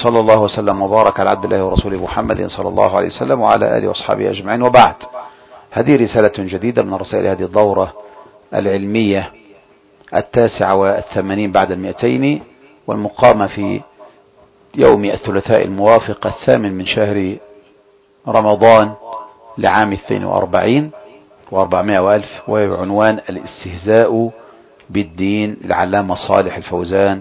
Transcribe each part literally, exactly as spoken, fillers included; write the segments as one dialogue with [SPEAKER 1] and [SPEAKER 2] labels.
[SPEAKER 1] وصلى الله وسلم وبارك على عبد الله ورسوله محمد صلى الله عليه وسلم وعلى آله وأصحابه أجمعين، وبعد. هذه رسالة جديدة من رسائل هذه الدورة العلمية التاسعة والثمانين بعد المئتين، والمقامة في يوم الثلاثاء الموافق الثامن من شهر رمضان لعام اثنين وأربعين وأربعمائة وألف، وعنوان الاستهزاء بالدين للعلامة صالح الفوزان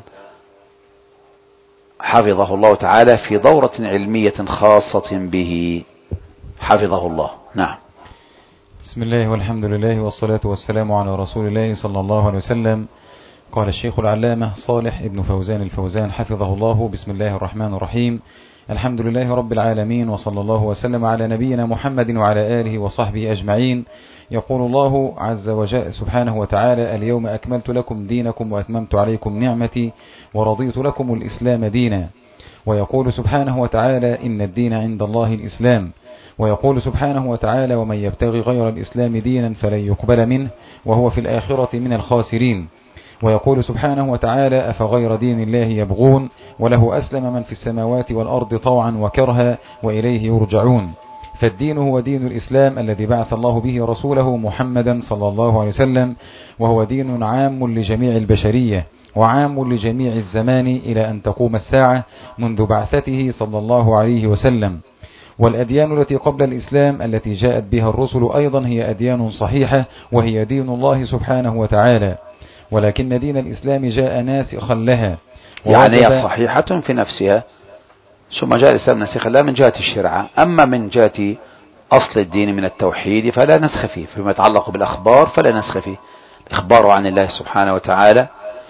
[SPEAKER 1] حفظه الله تعالى في دورة علمية خاصة به حفظه الله. نعم.
[SPEAKER 2] بسم الله والحمد لله والصلاة والسلام على رسول الله صلى الله عليه وسلم. قال الشيخ العلامة صالح ابن فوزان الفوزان حفظه الله: بسم الله الرحمن الرحيم، الحمد لله رب العالمين، وصلى الله وسلم على نبينا محمد وعلى آله وصحبه أجمعين. يقول الله عز وجل سبحانه وتعالى: اليوم أكملت لكم دينكم وأتممت عليكم نعمتي ورضيت لكم الإسلام دينا. ويقول سبحانه وتعالى: إن الدين عند الله الإسلام. ويقول سبحانه وتعالى: ومن يبتغي غير الإسلام دينا فلن يقبل منه وهو في الآخرة من الخاسرين. ويقول سبحانه وتعالى: أفغير دين الله يبغون وله أسلم من في السماوات والأرض طوعا وكرها وإليه يرجعون. فالدين هو دين الإسلام الذي بعث الله به رسوله محمدا صلى الله عليه وسلم، وهو دين عام لجميع البشرية وعام لجميع الزمان إلى أن تقوم الساعة منذ بعثته صلى الله عليه وسلم. والأديان التي قبل الإسلام التي جاءت بها الرسل أيضا هي أديان صحيحة، وهي دين الله سبحانه وتعالى، ولكن دين الإسلام جاء ناسخا لها،
[SPEAKER 1] يعني هي صحيحة في نفسها، ثم جاء الإسلام ناسخا لها من جهة الشرعة. أما من جهة أصل الدين من التوحيد فلا نسخ فيه. فيما يتعلق بالأخبار فلا نسخ فيه، الإخبار عن الله سبحانه وتعالى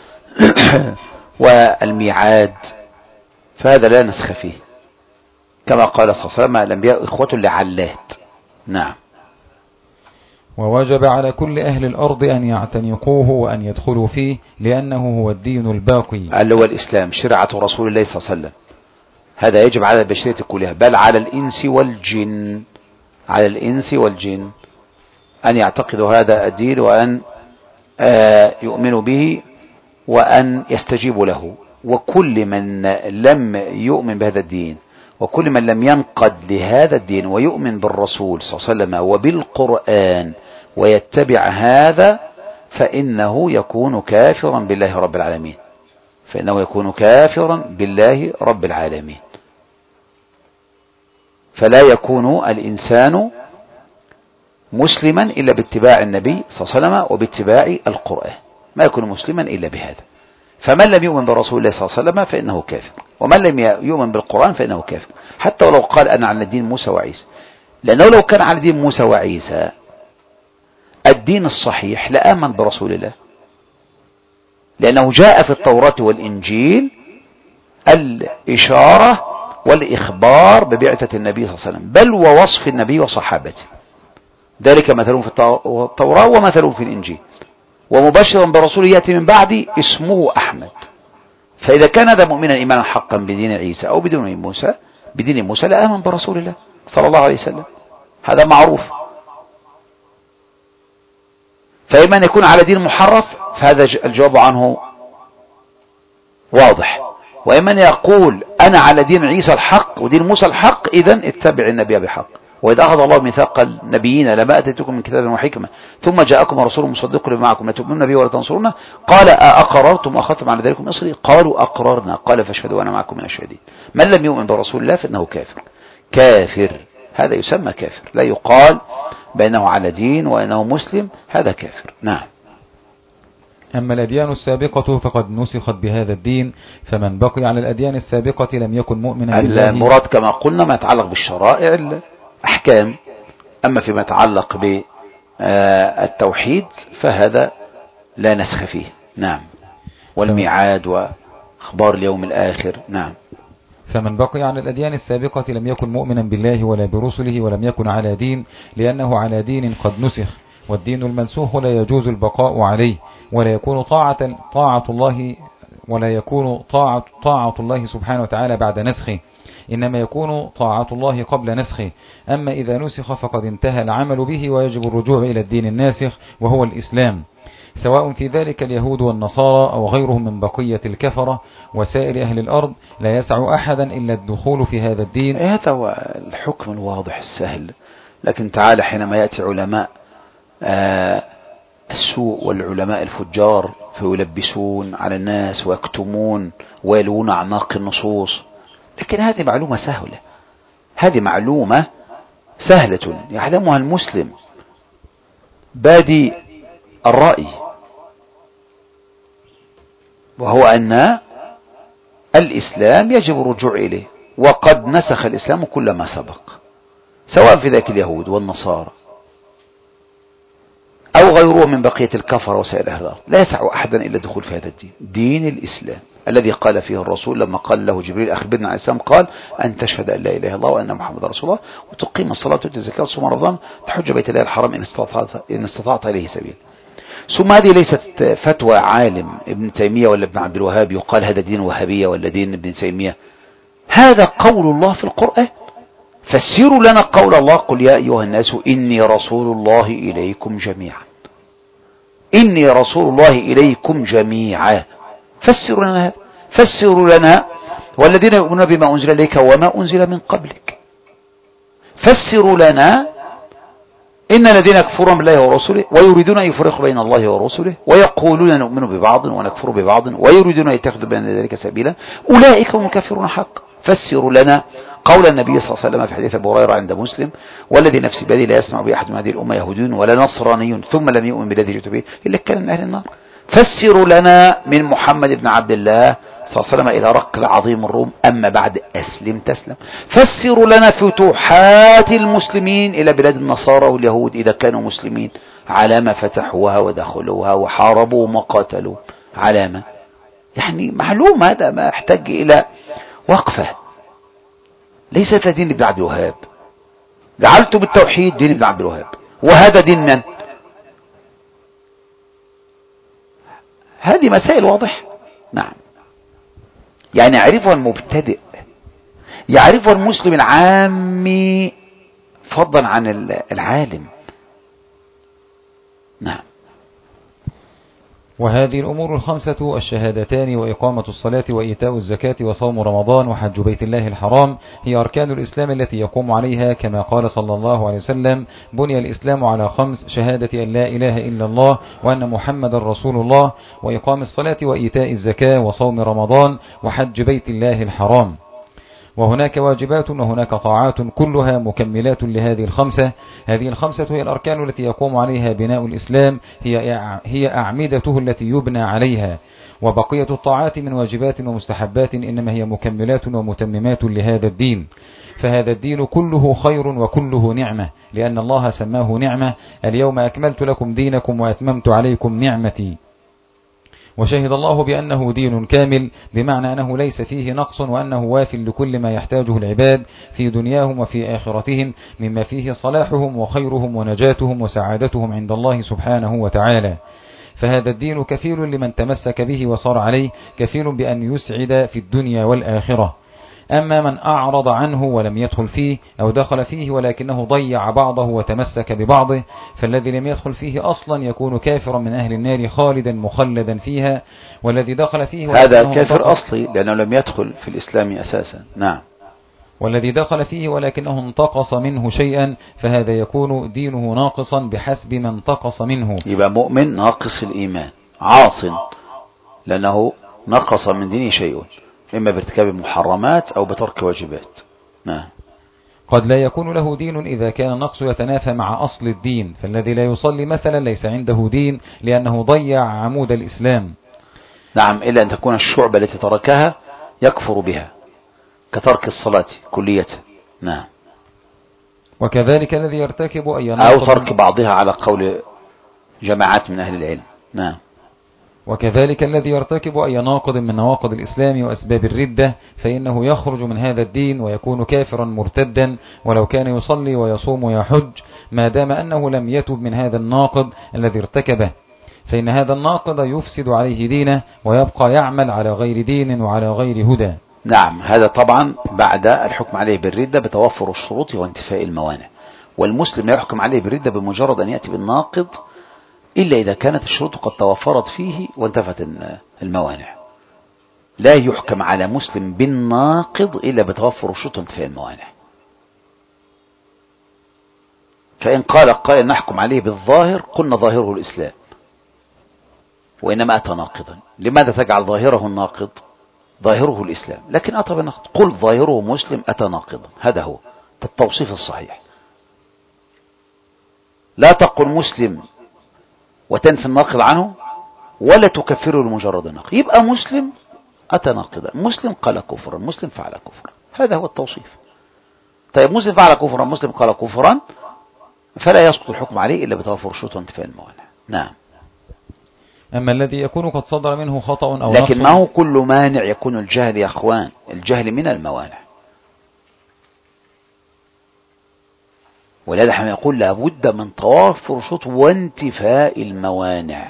[SPEAKER 1] والميعاد فهذا لا نسخ فيه، كما قال صلى الله عليه وسلم: الأنبياء إخوة لعلات. نعم.
[SPEAKER 2] ووجب على كل أهل الأرض أن يعتنقوه وأن يدخلوا فيه، لأنه هو الدين الباقي
[SPEAKER 1] اللي هو الإسلام، شرعة رسول الله صلى الله عليه وسلم. هذا يجب على البشرية كلها، بل على الإنس والجن، على الإنس والجن أن يعتقدوا هذا الدين وأن يؤمنوا به وأن يستجيبوا له. وكل من لم يؤمن بهذا الدين وكل من لم ينقد لهذا الدين ويؤمن بالرسول صلى الله عليه وسلم وبالقرآن ويتبع هذا فإنه يكون كافرا بالله رب العالمين، فإنه يكون كافرا بالله رب العالمين. فلا يكون الإنسان مسلما إلا باتباع النبي صلى الله عليه وسلم وباتباع القرآن، ما يكون مسلما إلا بهذا. فمن لم يؤمن برسول الله صلى الله عليه وسلم فإنه كافر، ومن لم يؤمن بالقرآن فإنه كافر، حتى ولو قال أنا على دين موسى وعيسى، لأنه لو كان على دين موسى وعيسى الدين الصحيح لآمن برسول الله، لأنه جاء في التوراة والإنجيل الإشارة والإخبار ببعثة النبي صلى الله عليه وسلم، بل ووصف النبي وصحابته، ذلك مثلهم في التوراة ومثلهم في الإنجيل، ومبشرا برسول يأتي من بعد اسمه أحمد. فإذا كان هذا مؤمنا إيمانا حقا بدين عيسى أو بدين موسى بدين موسى لآمن برسول الله صلى الله عليه وسلم، هذا معروف. فإما أن يكون على دين محرف فهذا الجواب عنه واضح، وإما أن يقول أنا على دين عيسى الحق ودين موسى الحق، إذن اتبع النبي بحق. وإذا أخذ الله ميثاق النبيين لما أتيتكم من كتاب وحكمة ثم جاءكم رسول مصدق لما معكم لتؤمنون به ولا تنصرونه قال أأقررتم وأخذتم على ذلكم إصري قالوا أقررنا قال فاشهدوا وأنا معكم من الشهيدين. من لم يؤمن برسول الله فإنه كافر، كافر هذا يسمى كافر، لا يقال بأنه على دين وأنه مسلم، هذا كافر. نعم.
[SPEAKER 2] أما الأديان السابقة فقد نسخت بهذا الدين، فمن بقي على الأديان السابقة لم يكن مؤمنا بالله.
[SPEAKER 1] المراد كما قلنا ما يتعلق بالشرائع الأحكام، أما فيما يتعلق بالتوحيد فهذا لا نسخ فيه. نعم. والميعاد وأخبار اليوم الآخر. نعم.
[SPEAKER 2] فمن بقي على الأديان السابقة لم يكن مؤمنا بالله ولا برسله ولم يكن على دين، لأنه على دين قد نسخ، والدين المنسوخ لا يجوز البقاء عليه، ولا يكون طاعة طاعة الله ولا يكون طاعة طاعة الله سبحانه وتعالى بعد نسخه، إنما يكون طاعة الله قبل نسخه. أما إذا نسخ فقد انتهى العمل به ويجب الرجوع إلى الدين الناسخ وهو الإسلام. سواء في ذلك اليهود والنصارى أو غيرهم من بقية الكفرة وسائر أهل الأرض، لا يسع أحدا إلا الدخول في هذا الدين.
[SPEAKER 1] هذا هو الحكم الواضح السهل. لكن تعالى حينما يأتي علماء آه السوء والعلماء الفجار فيلبسون على الناس ويكتمون ويلون أعناق النصوص، لكن هذه معلومة سهلة، هذه معلومة سهلة يعلمها المسلم بادي الرأي، وهو أن الإسلام يجب الرجوع إليه، وقد نسخ الإسلام كل ما سبق، سواء في ذاك اليهود والنصارى أو غيره من بقية الكفر وسائر أهل الأرض. لا يسع أحدا إلا الدخول في هذا الدين، دين الإسلام الذي قال فيه الرسول لما قال له جبريل أخبرنا عن الإسلام، قال أن تشهد أن لا إله إلا الله وأن محمد رسول الله وتقيم الصلاة وتؤتي الزكاة وتصوم رمضان تحج بيت الله الحرام إن استطعت, إن استطعت إليه سبيل. ثم هذه ليست فتوى عالم ابن تيمية ولا ابن عبد الوهاب يقال هذا دين وهابية ولا دين ابن تيمية، هذا قول الله في القرآن. فسروا لنا قول الله قل يا أيها الناس إني رسول الله إليكم جميعا، إني رسول الله إليكم جميعا. فسروا لنا هذا، فسروا لنا والذين يؤمنون بما أنزل إليك وما أنزل من قبلك. فسروا لنا إن الذين يكفرون بالله ورسوله ويريدون أن يفرقوا بين الله ورسوله ويقولون نؤمن ببعض ونكفر ببعض ويريدون أن يتخذوا بين ذلك سبيلا أولئك هم الكافرون حقا. فسروا لنا قول النبي صلى الله عليه وسلم في حديث أبي هريرة عند مسلم والذي نفسي بيده لا يسمع بأحد من هذه الأمة يهودي ولا نصراني ثم لم يؤمن بالذي جئت به إلا كان من أهل النار. فسروا لنا من محمد بن عبد الله صلى الله عليه وسلم إلى رقل عظيم الروم أما بعد أسلم تسلم. فسروا لنا فتوحات المسلمين إلى بلاد النصارى واليهود إذا كانوا مسلمين على ما فتحوها ودخلوها وحاربوا وما قاتلوا على ما، يعني معلوم هذا ما يحتاج إلى وقفة. ليس دين ابن عبد الوهاب، جعلت بالتوحيد دين ابن عبد الوهاب، وهذا دين من؟ هذه مسائل واضحة. نعم، يعني يعرفها المبتدئ، يعرفها المسلم العامي فضلا عن العالم. نعم.
[SPEAKER 2] وهذه الأمور الخمسة الشهادتان وإقامة الصلاة وإيتاء الزكاة وصوم رمضان وحج بيت الله الحرام هي أركان الإسلام التي يقوم عليها كما قال صلى الله عليه وسلم بني الإسلام على خمس: شهادة أن لا إله إلا الله وأن محمد رسول الله وإقام الصلاة وإيتاء الزكاة وصوم رمضان وحج بيت الله الحرام. وهناك واجبات وهناك طاعات كلها مكملات لهذه الخمسة. هذه الخمسة هي الأركان التي يقوم عليها بناء الإسلام، هي هي أعمدته التي يبنى عليها. وبقية الطاعات من واجبات ومستحبات إنما هي مكملات ومتممات لهذا الدين. فهذا الدين كله خير وكله نعمة، لأن الله سماه نعمة: اليوم أكملت لكم دينكم وأتممت عليكم نعمتي. وشهد الله بأنه دين كامل، بمعنى أنه ليس فيه نقص وأنه واف لكل ما يحتاجه العباد في دنياهم وفي آخرتهم مما فيه صلاحهم وخيرهم ونجاتهم وسعادتهم عند الله سبحانه وتعالى. فهذا الدين كفيل لمن تمسك به وصار عليه، كفيل بأن يسعد في الدنيا والآخرة. أما من أعرض عنه ولم يدخل فيه أو دخل فيه ولكنه ضيع بعضه وتمسك ببعضه، فالذي لم يدخل فيه أصلا يكون كافرا من أهل النار خالدا مخلدا فيها، والذي دخل فيه
[SPEAKER 1] هذا كافر أصلي لأنه لم يدخل في الإسلام أساسا. نعم.
[SPEAKER 2] والذي دخل فيه ولكنه انتقص منه شيئا فهذا يكون دينه ناقصا بحسب ما انتقص منه.
[SPEAKER 1] يبقى مؤمن ناقص الإيمان عاص لأنه نقص من دينه شيء، إما بارتكاب المحرمات أو بترك واجبات. نعم.
[SPEAKER 2] قد لا يكون له دين إذا كان النقص يتنافى مع أصل الدين، فالذي لا يصلي مثلا ليس عنده دين لأنه ضيع عمود الإسلام.
[SPEAKER 1] نعم، إلا أن تكون الشعبة التي تركها يكفر بها كترك الصلاة كلية. نعم.
[SPEAKER 2] وكذلك الذي يرتكب أي
[SPEAKER 1] أو ترك بعضها على قول جماعات من أهل العلم. نعم.
[SPEAKER 2] وكذلك الذي يرتكب أي ناقض من نواقض الإسلام وأسباب الردة فإنه يخرج من هذا الدين ويكون كافرا مرتدا ولو كان يصلي ويصوم ويحج، ما دام أنه لم يتب من هذا الناقض الذي ارتكبه، فإن هذا الناقض يفسد عليه دينه ويبقى يعمل على غير دين وعلى غير هدى.
[SPEAKER 1] نعم، هذا طبعا بعد الحكم عليه بالردة بتوفر الشروط وانتفاء الموانع. والمسلم لا يحكم عليه بالردة بمجرد أن يأتي بالناقض إلا إذا كانت الشروط قد توفرت فيه وانتفت الموانع. لا يحكم على مسلم بالناقض إلا بتوفر شروط وانتفاء الموانع. فإن قال قائل نحكم عليه بالظاهر قلنا ظاهره الإسلام وإنما أتى ناقضا. لماذا تجعل ظاهره الناقض؟ ظاهره الإسلام لكن أتى بناقض. قل ظاهره مسلم أتى ناقضا. هذا هو التوصيف الصحيح. لا تقل مسلم وتنفي الناقض عنه ولا تكفره لمجرد الناقض. يبقى مسلم أتى ناقضا، مسلم قال كفرا، مسلم فعل كفرا. هذا هو التوصيف. طيب مسلم فعل كفرا، مسلم قال كفرا، فلا يسقط الحكم عليه إلا بتوفر شروط وانتفاء الموانع. نعم.
[SPEAKER 2] أما الذي يكون قد صدر منه خطأ أو
[SPEAKER 1] لكن ما هو كل مانع يكون الجهل يا أخوان، الجهل من الموانع. ولذا احنا نقول لابد من توافر شروط وانتفاء الموانع.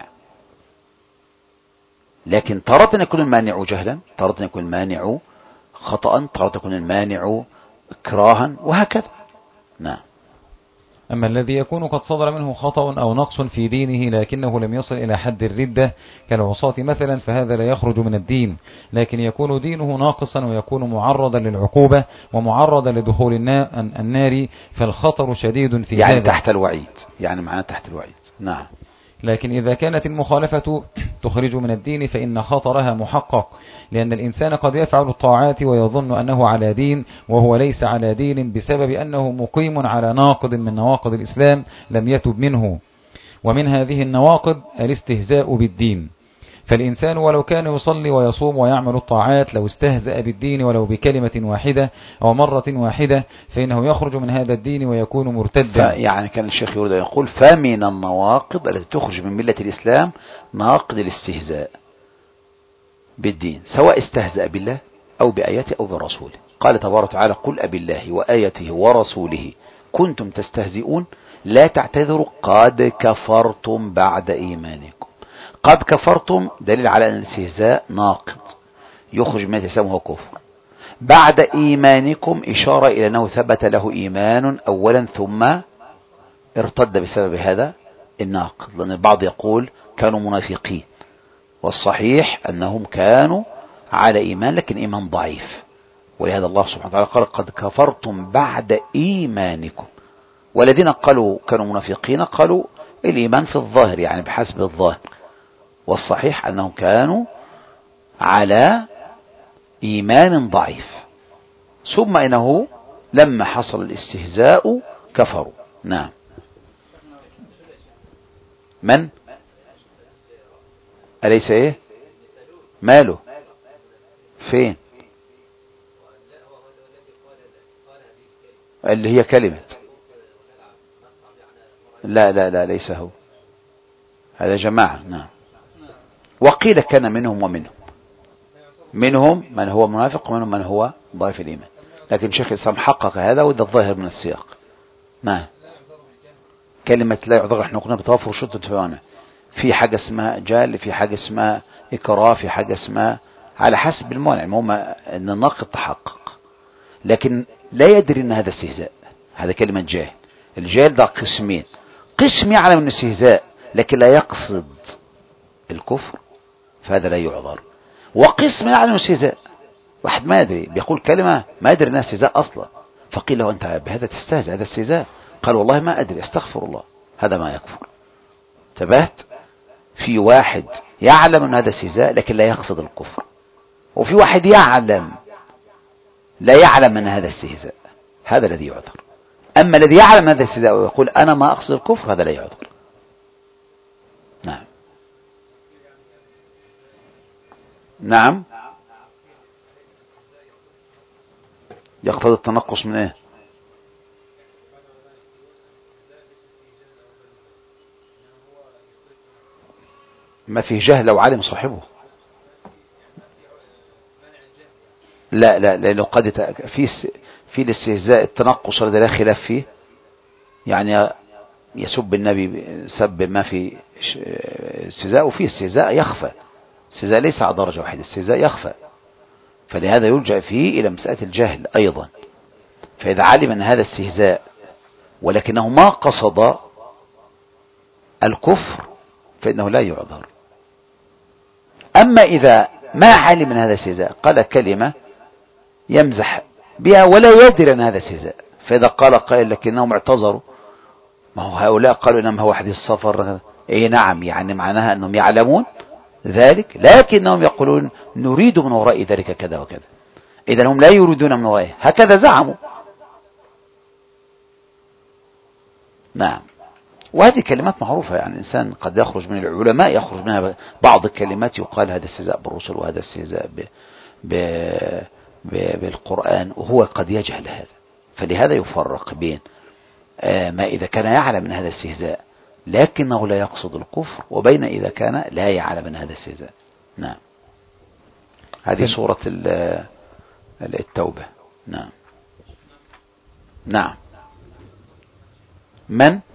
[SPEAKER 1] لكن تارة يكون المانع جهلا، تارة يكون المانع خطأ، تارة يكون المانع إكراها، وهكذا. نعم.
[SPEAKER 2] أما الذي يكون قد صدر منه خطأ أو نقص في دينه لكنه لم يصل إلى حد الردة كالعصاة مثلا، فهذا لا يخرج من الدين، لكن يكون دينه ناقصا ويكون معرضا للعقوبة ومعرضا لدخول النار، فالخطر شديد في
[SPEAKER 1] يعني
[SPEAKER 2] هذا.
[SPEAKER 1] تحت الوعيد، يعني معناه تحت الوعيد. نعم.
[SPEAKER 2] لكن إذا كانت المخالفة تخرج من الدين فإن خطرها محقق، لأن الإنسان قد يفعل الطاعات ويظن أنه على دين وهو ليس على دين بسبب أنه مقيم على ناقض من نواقض الإسلام لم يتب منه. ومن هذه النواقض الاستهزاء بالدين. فالإنسان ولو كان يصلي ويصوم ويعمل الطاعات لو استهزأ بالدين ولو بكلمة واحدة أو مرة واحدة فإنه يخرج من هذا الدين ويكون مرتدا.
[SPEAKER 1] يعني كان الشيخ يريد أن يقول فمن النواقض التي تخرج من ملة الإسلام ناقض الاستهزاء بالدين، سواء استهزأ بالله أو بآياته أو برسوله. قال تبارك وتعالى قل أبي الله وآياته ورسوله كنتم تستهزئون لا تعتذروا قد كفرتم بعد إيمانكم. قد كفرتم دليل على أن الاستهزاء ناقض يخرج من الإسلام وهو كفر. بعد إيمانكم إشارة إلى أنه ثبت له إيمان أولا ثم ارتد بسبب هذا الناقض، لأن البعض يقول كانوا منافقين والصحيح أنهم كانوا على إيمان لكن إيمان ضعيف، ولهذا الله سبحانه وتعالى قال قد كفرتم بعد إيمانكم. والذين قالوا كانوا منافقين قالوا الإيمان في الظاهر يعني بحسب الظاهر، والصحيح أنهم كانوا على إيمان ضعيف، ثم إنه لما حصل الاستهزاء كفروا. نعم. من أليس إيه ماله فين اللي هي كلمة لا لا لا ليس هو، هذا جماعة. نعم. وقيل كان منهم ومنهم، منهم من هو منافق ومنهم من هو ضعيف الإيمان، لكن شيخ الإسلام حقق هذا وده الظاهر من السياق. نعم. كلمة لا يعذر احنا قلنا بتوافر شروط التفاهم، في حاجة اسمها جال، في حاجة اسمها إكراه، في حاجة اسمها على حسب الموانع. المهم أن الناقض تحقق لكن لا يدري أن هذا استهزاء. هذا كلمة جاهل. الجاهل ده قسمين، قسم يعلم أن استهزاء لكن لا يقصد الكفر فهذا لا يعذر، وقسم يعلم أن استهزاء واحد ما يدري بيقول كلمة ما يدري أنها استهزاء أصلا، فقيل له أنت بهذا تستهزئ هذا استهزاء، قال والله ما أدري استغفر الله، هذا ما يكفر. انتبهت؟ في واحد يعلم أن هذا استهزاء لكن لا يقصد الكفر، وفي واحد يعلم لا يعلم أن هذا استهزاء، هذا الذي يعذر. أما الذي يعلم هذا الاستهزاء ويقول أنا ما أقصد الكفر هذا لا يعذر. نعم. نعم. يقتضي التنقص من ايه؟ ما فيه جهل لو علم صاحبه. لا لا لأنه قد في في الاستهزاء التنقص الذي لا خلاف فيه، يعني يسب النبي سب ما في استهزاء، وفيه استهزاء يخفى، استهزاء ليس على درجة واحدة، استهزاء يخفى، فلهذا يلجأ فيه إلى مسألة الجهل أيضا. فإذا علم أن هذا استهزاء ولكنه ما قصد الكفر فإنه لا يعذر. أما إذا ما علم من هذا الاستهزاء، قال كلمة يمزح بها ولا يدري أن هذا استهزاء، فإذا قال قائل لكنهم اعتذروا، ما هو هؤلاء قالوا إنما هو حديث السفر، إيه نعم، يعني معناها أنهم يعلمون ذلك لكنهم يقولون نريد من وراء ذلك كذا وكذا، إذا هم لا يريدون من ورائه، هكذا زعموا. نعم. وهذه كلمات معروفة، يعني الإنسان قد يخرج من العلماء يخرج منها بعض الكلمات يقال هذا استهزاء بالرسل وهذا استهزاء ب... ب... ب... بالقرآن، وهو قد يجهل هذا. فلهذا يفرق بين ما إذا كان يعلم من هذا الاستهزاء لكنه لا يقصد الكفر، وبين إذا كان لا يعلم من هذا الاستهزاء. نعم. هذه سورة التوبة. نعم. نعم. من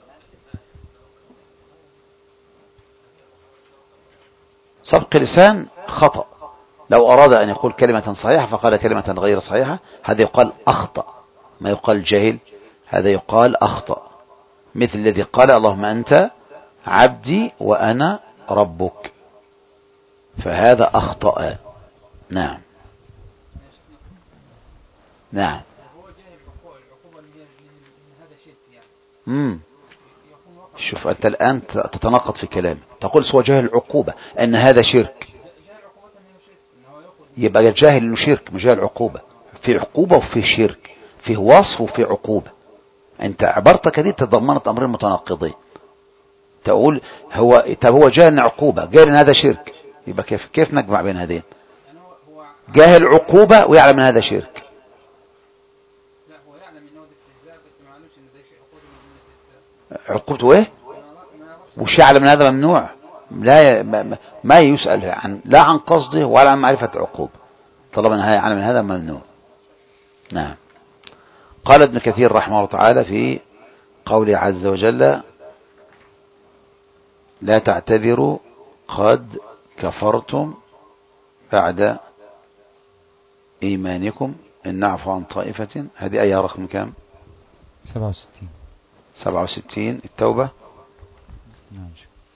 [SPEAKER 1] سبق لسان خطأ، لو أراد أن يقول كلمة صحيحة فقال كلمة غير صحيحة، هذا يقال أخطأ، ما يقال جاهل، هذا يقال أخطأ، مثل الذي قال اللهم أنت عبدي وأنا ربك، فهذا أخطأ. نعم. نعم. امم شوف أنت الآن تتناقض في كلامك، تقول سوى جاهل العقوبة أن هذا شرك، يبقى جاهل إنه شرك مش جاهل العقوبة، في عقوبة وفي شرك، في وصف وفي عقوبة. أنت عبارتك هذه تضمنت أمرين متناقضين، تقول هو طب هو جاهل عقوبة جاهل إن هذا شرك، يبقى كيف كيف نجمع بين هذين؟ جاهل عقوبة ويعلم أن هذا شرك.
[SPEAKER 3] لا هو يعلم إن هو استهزاء بس ما يعلمش إن ده شيء عقوبة من الاستهزاء.
[SPEAKER 1] عقوبته إيه؟ وش يعلم أن هذا ممنوع؟ لا ما يسأل عن لا عن قصده ولا عن معرفة عقوبة، طالما يعلم أن هذا ممنوع. نعم. قال ابن كثير رحمه الله تعالى في قوله عز وجل لا تعتذروا قد كفرتم بعد إيمانكم إن نعفو عن طائفة، هذه آية رقم كام؟
[SPEAKER 2] سبعة وستين.
[SPEAKER 1] سبعة وستين التوبة.
[SPEAKER 2] نعم.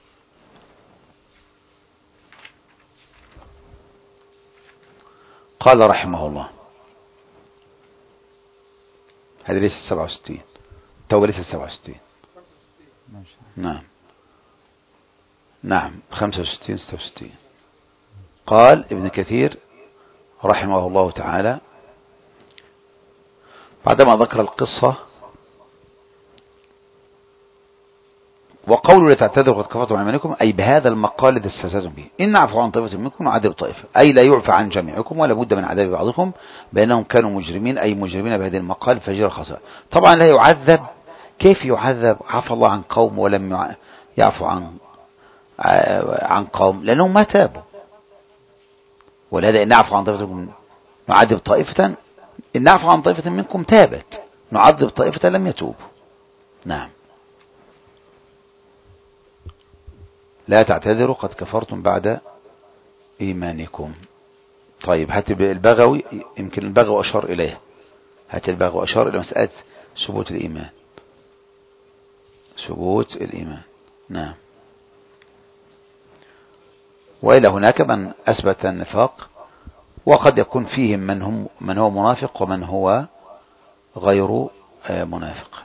[SPEAKER 1] قال رحمه الله هذه ليست سبعة وستين، التوبة ليست سبعة وستين. نعم. نعم خمسة وستين ستة وستين. قال ابن كثير رحمه الله تعالى بعدما ذكر القصة وقولوا لا تعتذروا قد كفرتم عن إيمانكم، أي بهذا المقال الذي استهزأتم به، إن نعفو عن طائفة منكم نعذب طائفة، أي لا يعفى عن جميعكم ولا بد من عذاب بعضكم بأنهم كانوا مجرمين، أي مجرمين بهذه المقال فجر خسارة. طبعا لا يعذب، كيف يعذب؟ عفى الله عن قوم ولم يعفو عن عن قوم لأنهم ما تابوا، ولهذا إن نعفو عن طائفة منكم نعذب طائفة، إن نعفو عن طائفة منكم تابت نعذب طائفة لم يتوبوا. نعم. لا تعتذروا قد كفرتم بعد إيمانكم. طيب هات البغوي، يمكن البغوي أشار إليها، هات البغوي أشار إلى مسألة ثبوت الإيمان، ثبوت الإيمان. نعم. وإلى هناك من أثبت النفاق، وقد يكون فيهم من هم من هو منافق ومن هو غير منافق.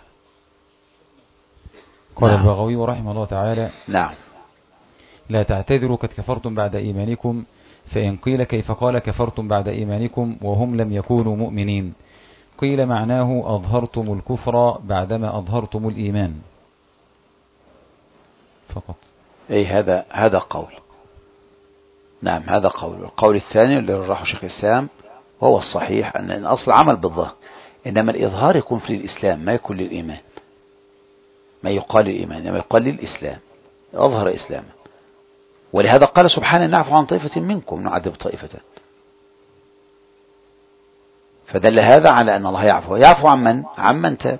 [SPEAKER 2] قال نعم. البغوي رحمه الله تعالى
[SPEAKER 1] نعم
[SPEAKER 2] لا تعتذروا قد كفرتم بعد إيمانكم، فإن قيل كيف قال كفرتم بعد إيمانكم وهم لم يكونوا مؤمنين، قيل معناه أظهرتم الكفر بعدما أظهرتم الإيمان فقط.
[SPEAKER 1] أي هذا هذا قول. نعم هذا قول. القول الثاني اللي رجحه شيخ الإسلام وهو الصحيح أن الأصل عمل بالظاهر، إنما الإظهار يكون في الإسلام ما يكون للإيمان، ما يقال للإيمان إنما يقال للإسلام، أظهر إسلاما. ولهذا قال سبحانه نعفو عن طائفة منكم نعذب طائفة، فدل هذا على أن الله يعفو. يعفو عن من؟ عن من تاب،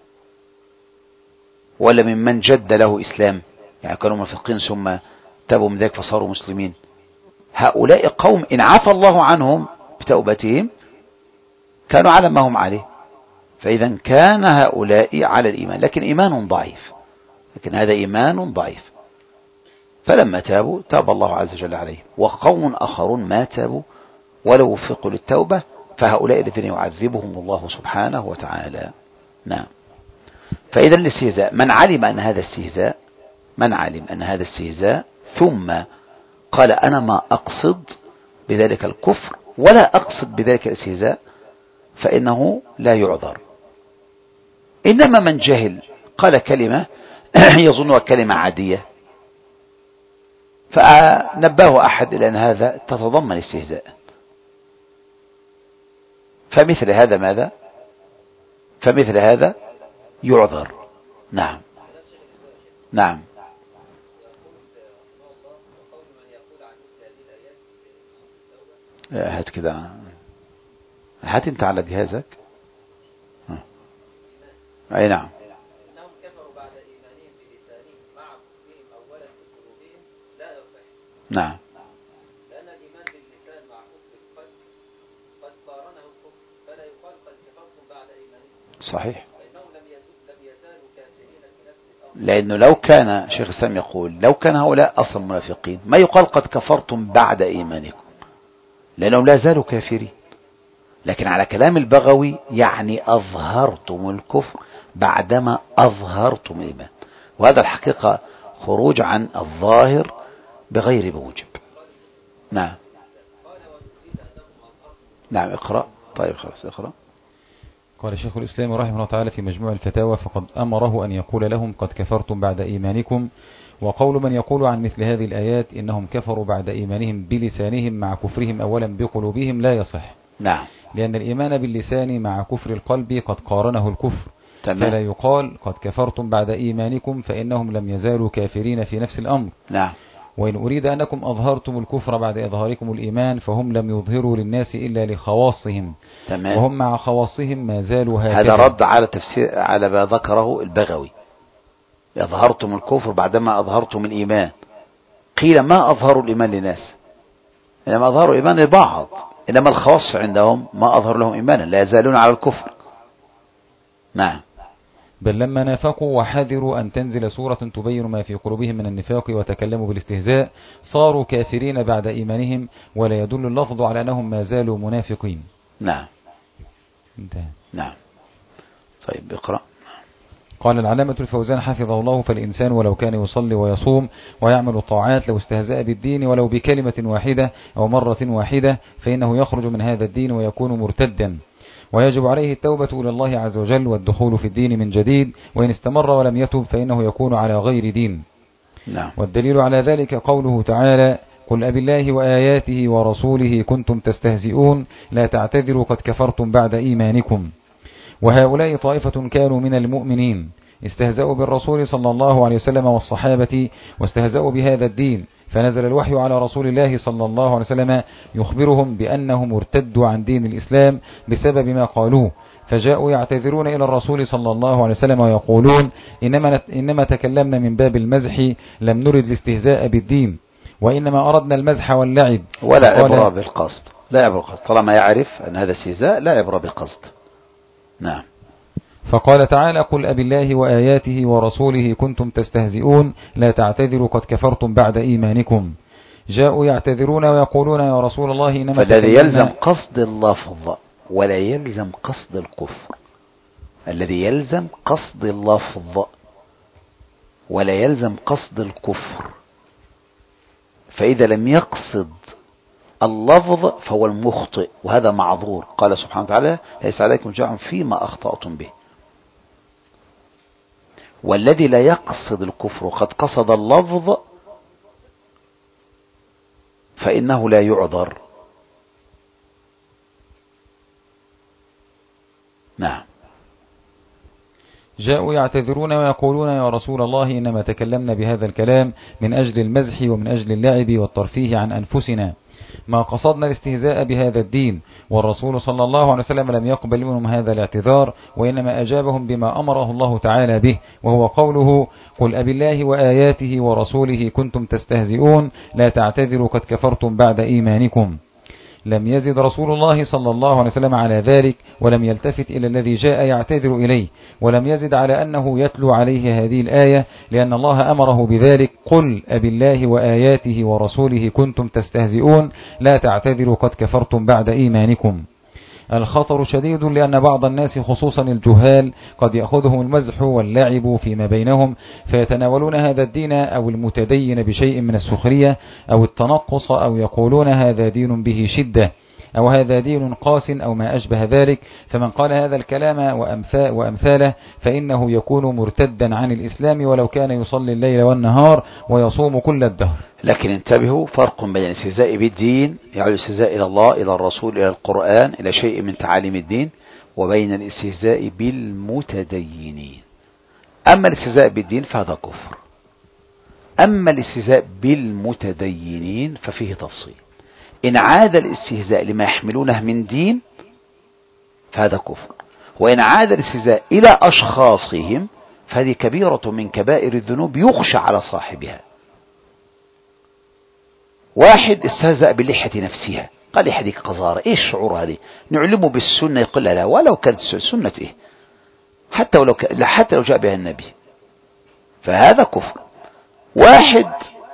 [SPEAKER 1] ولا ممن جد له إسلام، يعني كانوا منافقين ثم تابوا من ذلك فصاروا مسلمين. هؤلاء قوم إن عفى الله عنهم بتوبتهم كانوا على ما هم عليه، فإذا كان هؤلاء على الإيمان، لكن إيمان ضعيف، لكن هذا إيمان ضعيف. فلما تابوا تاب الله عز وجل عليهم. وقوم آخرون ما تابوا ولو وفقوا للتوبة فهؤلاء الذين يعذبهم الله سبحانه وتعالى. نعم. فإذا الاستهزاء من علم أن هذا استهزاء من علم أن هذا استهزاء ثم قال أنا ما أقصد بذلك الكفر ولا أقصد بذلك الاستهزاء فإنه لا يعذر. إنما من جهل قال كلمة يظنها كلمة عادية فنباه أحد إلى أن هذا تتضمن استهزاء، فمثل هذا ماذا فمثل هذا يعذر. نعم. نعم. هات كده، هات انت على جهازك. اي نعم.
[SPEAKER 4] انهم كفروا بعد ايمانهم بلسانهم مع كفرهم اولا بقلوبهم لا يصح.
[SPEAKER 1] نعم.
[SPEAKER 4] لان الايمان باللسان مع كفر القلب قد قارنه الكفر فلا يقال قد كفرتم بعد ايمانكم.
[SPEAKER 1] صحيح.
[SPEAKER 4] فانهم لم لم يزالوا كافرين في نفس الامر.
[SPEAKER 1] لانه لو كان شيخ الاسلام يقول لو كان هؤلاء اصلا منافقين ما يقال قد كفرتم بعد ايمانكم لانهم لا زالوا كافرين، لكن على كلام البغوي يعني أظهرتم الكفر بعدما أظهرتم الإيمان، وهذا الحقيقة خروج عن الظاهر بغير موجب. نعم. نعم. اقرأ. طيب خلاص اقرأ.
[SPEAKER 2] قال شيخ الإسلام رحمه الله تعالى في مجموع الفتاوى فقد أمره أن يقول لهم قد كفرتم بعد إيمانكم. وقول من يقول عن مثل هذه الآيات إنهم كفروا بعد إيمانهم بلسانهم مع كفرهم أولا بقلوبهم لا يصح.
[SPEAKER 1] نعم.
[SPEAKER 2] لأن الإيمان باللسان مع كفر القلب قد قارنه الكفر.
[SPEAKER 1] تمام.
[SPEAKER 2] فلا يقال قد كفرتم بعد إيمانكم فإنهم لم يزالوا كافرين في نفس الأمر.
[SPEAKER 1] نعم.
[SPEAKER 2] وإن أريد أنكم أظهرتم الكفر بعد إظهاركم الإيمان فهم لم يظهروا للناس إلا لخواصهم.
[SPEAKER 1] تمام.
[SPEAKER 2] وهم مع خواصهم ما زالوا هكذا.
[SPEAKER 1] هذا رد على تفسير على ما ذكره البغوي أظهرتم الكفر بعدما أظهرتم الإيمان. قيل ما أظهروا الإيمان للناس إنما أظهروا الإيمان لبعض، إنما الخواص عندهم ما أظهر لهم إيمانا لا يزالون على الكفر. نعم.
[SPEAKER 2] بل لما نافقوا وحذروا أن تنزل سورة تبين ما في قلوبهم من النفاق وتكلموا بالاستهزاء صاروا كافرين بعد إيمانهم ولا يدل اللفظ على أنهم ما زالوا منافقين.
[SPEAKER 1] نعم.
[SPEAKER 2] انتهى.
[SPEAKER 1] نعم. طيب اقرأ.
[SPEAKER 2] قال العلامة الفوزان حفظه الله فالإنسان ولو كان يصلي ويصوم ويعمل الطاعات لو استهزأ بالدين ولو بكلمة واحدة أو مرة واحدة فإنه يخرج من هذا الدين ويكون مرتدا ويجب عليه التوبة إلى الله عز وجل والدخول في الدين من جديد، وإن استمر ولم يتب فإنه يكون على غير دين.
[SPEAKER 1] نعم.
[SPEAKER 2] والدليل على ذلك قوله تعالى قل أبالله وآياته ورسوله كنتم تستهزئون لا تعتذروا قد كفرتم بعد إيمانكم. وهؤلاء طائفة كانوا من المؤمنين استهزأوا بالرسول صلى الله عليه وسلم والصحابة واستهزأوا بهذا الدين فنزل الوحي على رسول الله صلى الله عليه وسلم يخبرهم بأنهم ارتدوا عن دين الإسلام بسبب ما قالوه فجاءوا يعتذرون إلى الرسول صلى الله عليه وسلم ويقولون إنما, إنما تكلمنا من باب المزح لم نرد الاستهزاء بالدين وإنما أردنا المزح واللعب
[SPEAKER 1] ولا عبرة بالقصد. لا عبرة بالقصد طالما يعرف أن هذا استهزاء لا عبرة بالقصد. نعم.
[SPEAKER 2] فقال تعالى قل أبالله وآياته ورسوله كنتم تستهزئون لا تعتذروا قد كفرتم بعد إيمانكم. جاءوا يعتذرون ويقولون يا رسول الله إنما
[SPEAKER 1] فالذي يلزم قصد اللفظ ولا يلزم قصد الكفر. الذي يلزم قصد اللفظ ولا يلزم قصد الكفر، فإذا لم يقصد اللفظ فهو المخطئ وهذا معذور. قال سبحانه وتعالى ليس عليكم جناح فيما أخطأتم به. والذي لا يقصد الكفر قد قصد اللفظ فإنه لا يعذر. نعم.
[SPEAKER 2] جاءوا يعتذرون ويقولون يا رسول الله إنما تكلمنا بهذا الكلام من أجل المزح ومن أجل اللعب والترفيه عن أنفسنا ما قصدنا الاستهزاء بهذا الدين، والرسول صلى الله عليه وسلم لم يقبل منهم هذا الاعتذار وإنما أجابهم بما أمره الله تعالى به وهو قوله قل أبالله وآياته ورسوله كنتم تستهزئون لا تعتذروا قد كفرتم بعد إيمانكم. لم يزد رسول الله صلى الله عليه وسلم على ذلك، ولم يلتفت إلى الذي جاء يعتذر إليه، ولم يزد على أنه يتلو عليه هذه الآية، لأن الله أمره بذلك: قل أبالله وآياته ورسوله كنتم تستهزئون لا تعتذروا قد كفرتم بعد إيمانكم. الخطر شديد، لأن بعض الناس خصوصا الجهال قد يأخذهم المزح واللعب فيما بينهم، فيتناولون هذا الدين أو المتدين بشيء من السخرية أو التنقص، أو يقولون هذا دين به شدة، أو هذا دين قاس، أو ما أشبه ذلك. فمن قال هذا الكلام وأمثاله فإنه يكون مرتدا عن الإسلام، ولو كان يصلي الليل والنهار ويصوم كل الدهر.
[SPEAKER 1] لكن انتبهوا، فرق بين الاستهزاء بالدين، يعني الاستهزاء إلى الله، إلى الرسول، إلى القرآن، إلى شيء من تعاليم الدين، وبين الاستهزاء بالمتدينين. أما الاستهزاء بالدين فهذا كفر، أما الاستهزاء بالمتدينين ففيه تفصيل. إن عاد الاستهزاء لما يحملونه من دين فهذا كفر، وإن عاد الاستهزاء إلى أشخاصهم فهذه كبيرة من كبائر الذنوب يخشى على صاحبها. واحد استهزأ باللحية نفسها، قال لي هذه قذارة، ايش شعور هذه؟ نعلمه بالسنة، يقول لا، ولو كانت سنة ايه، حتى ولو ك... حتى لو جاء بها النبي، فهذا كفر. واحد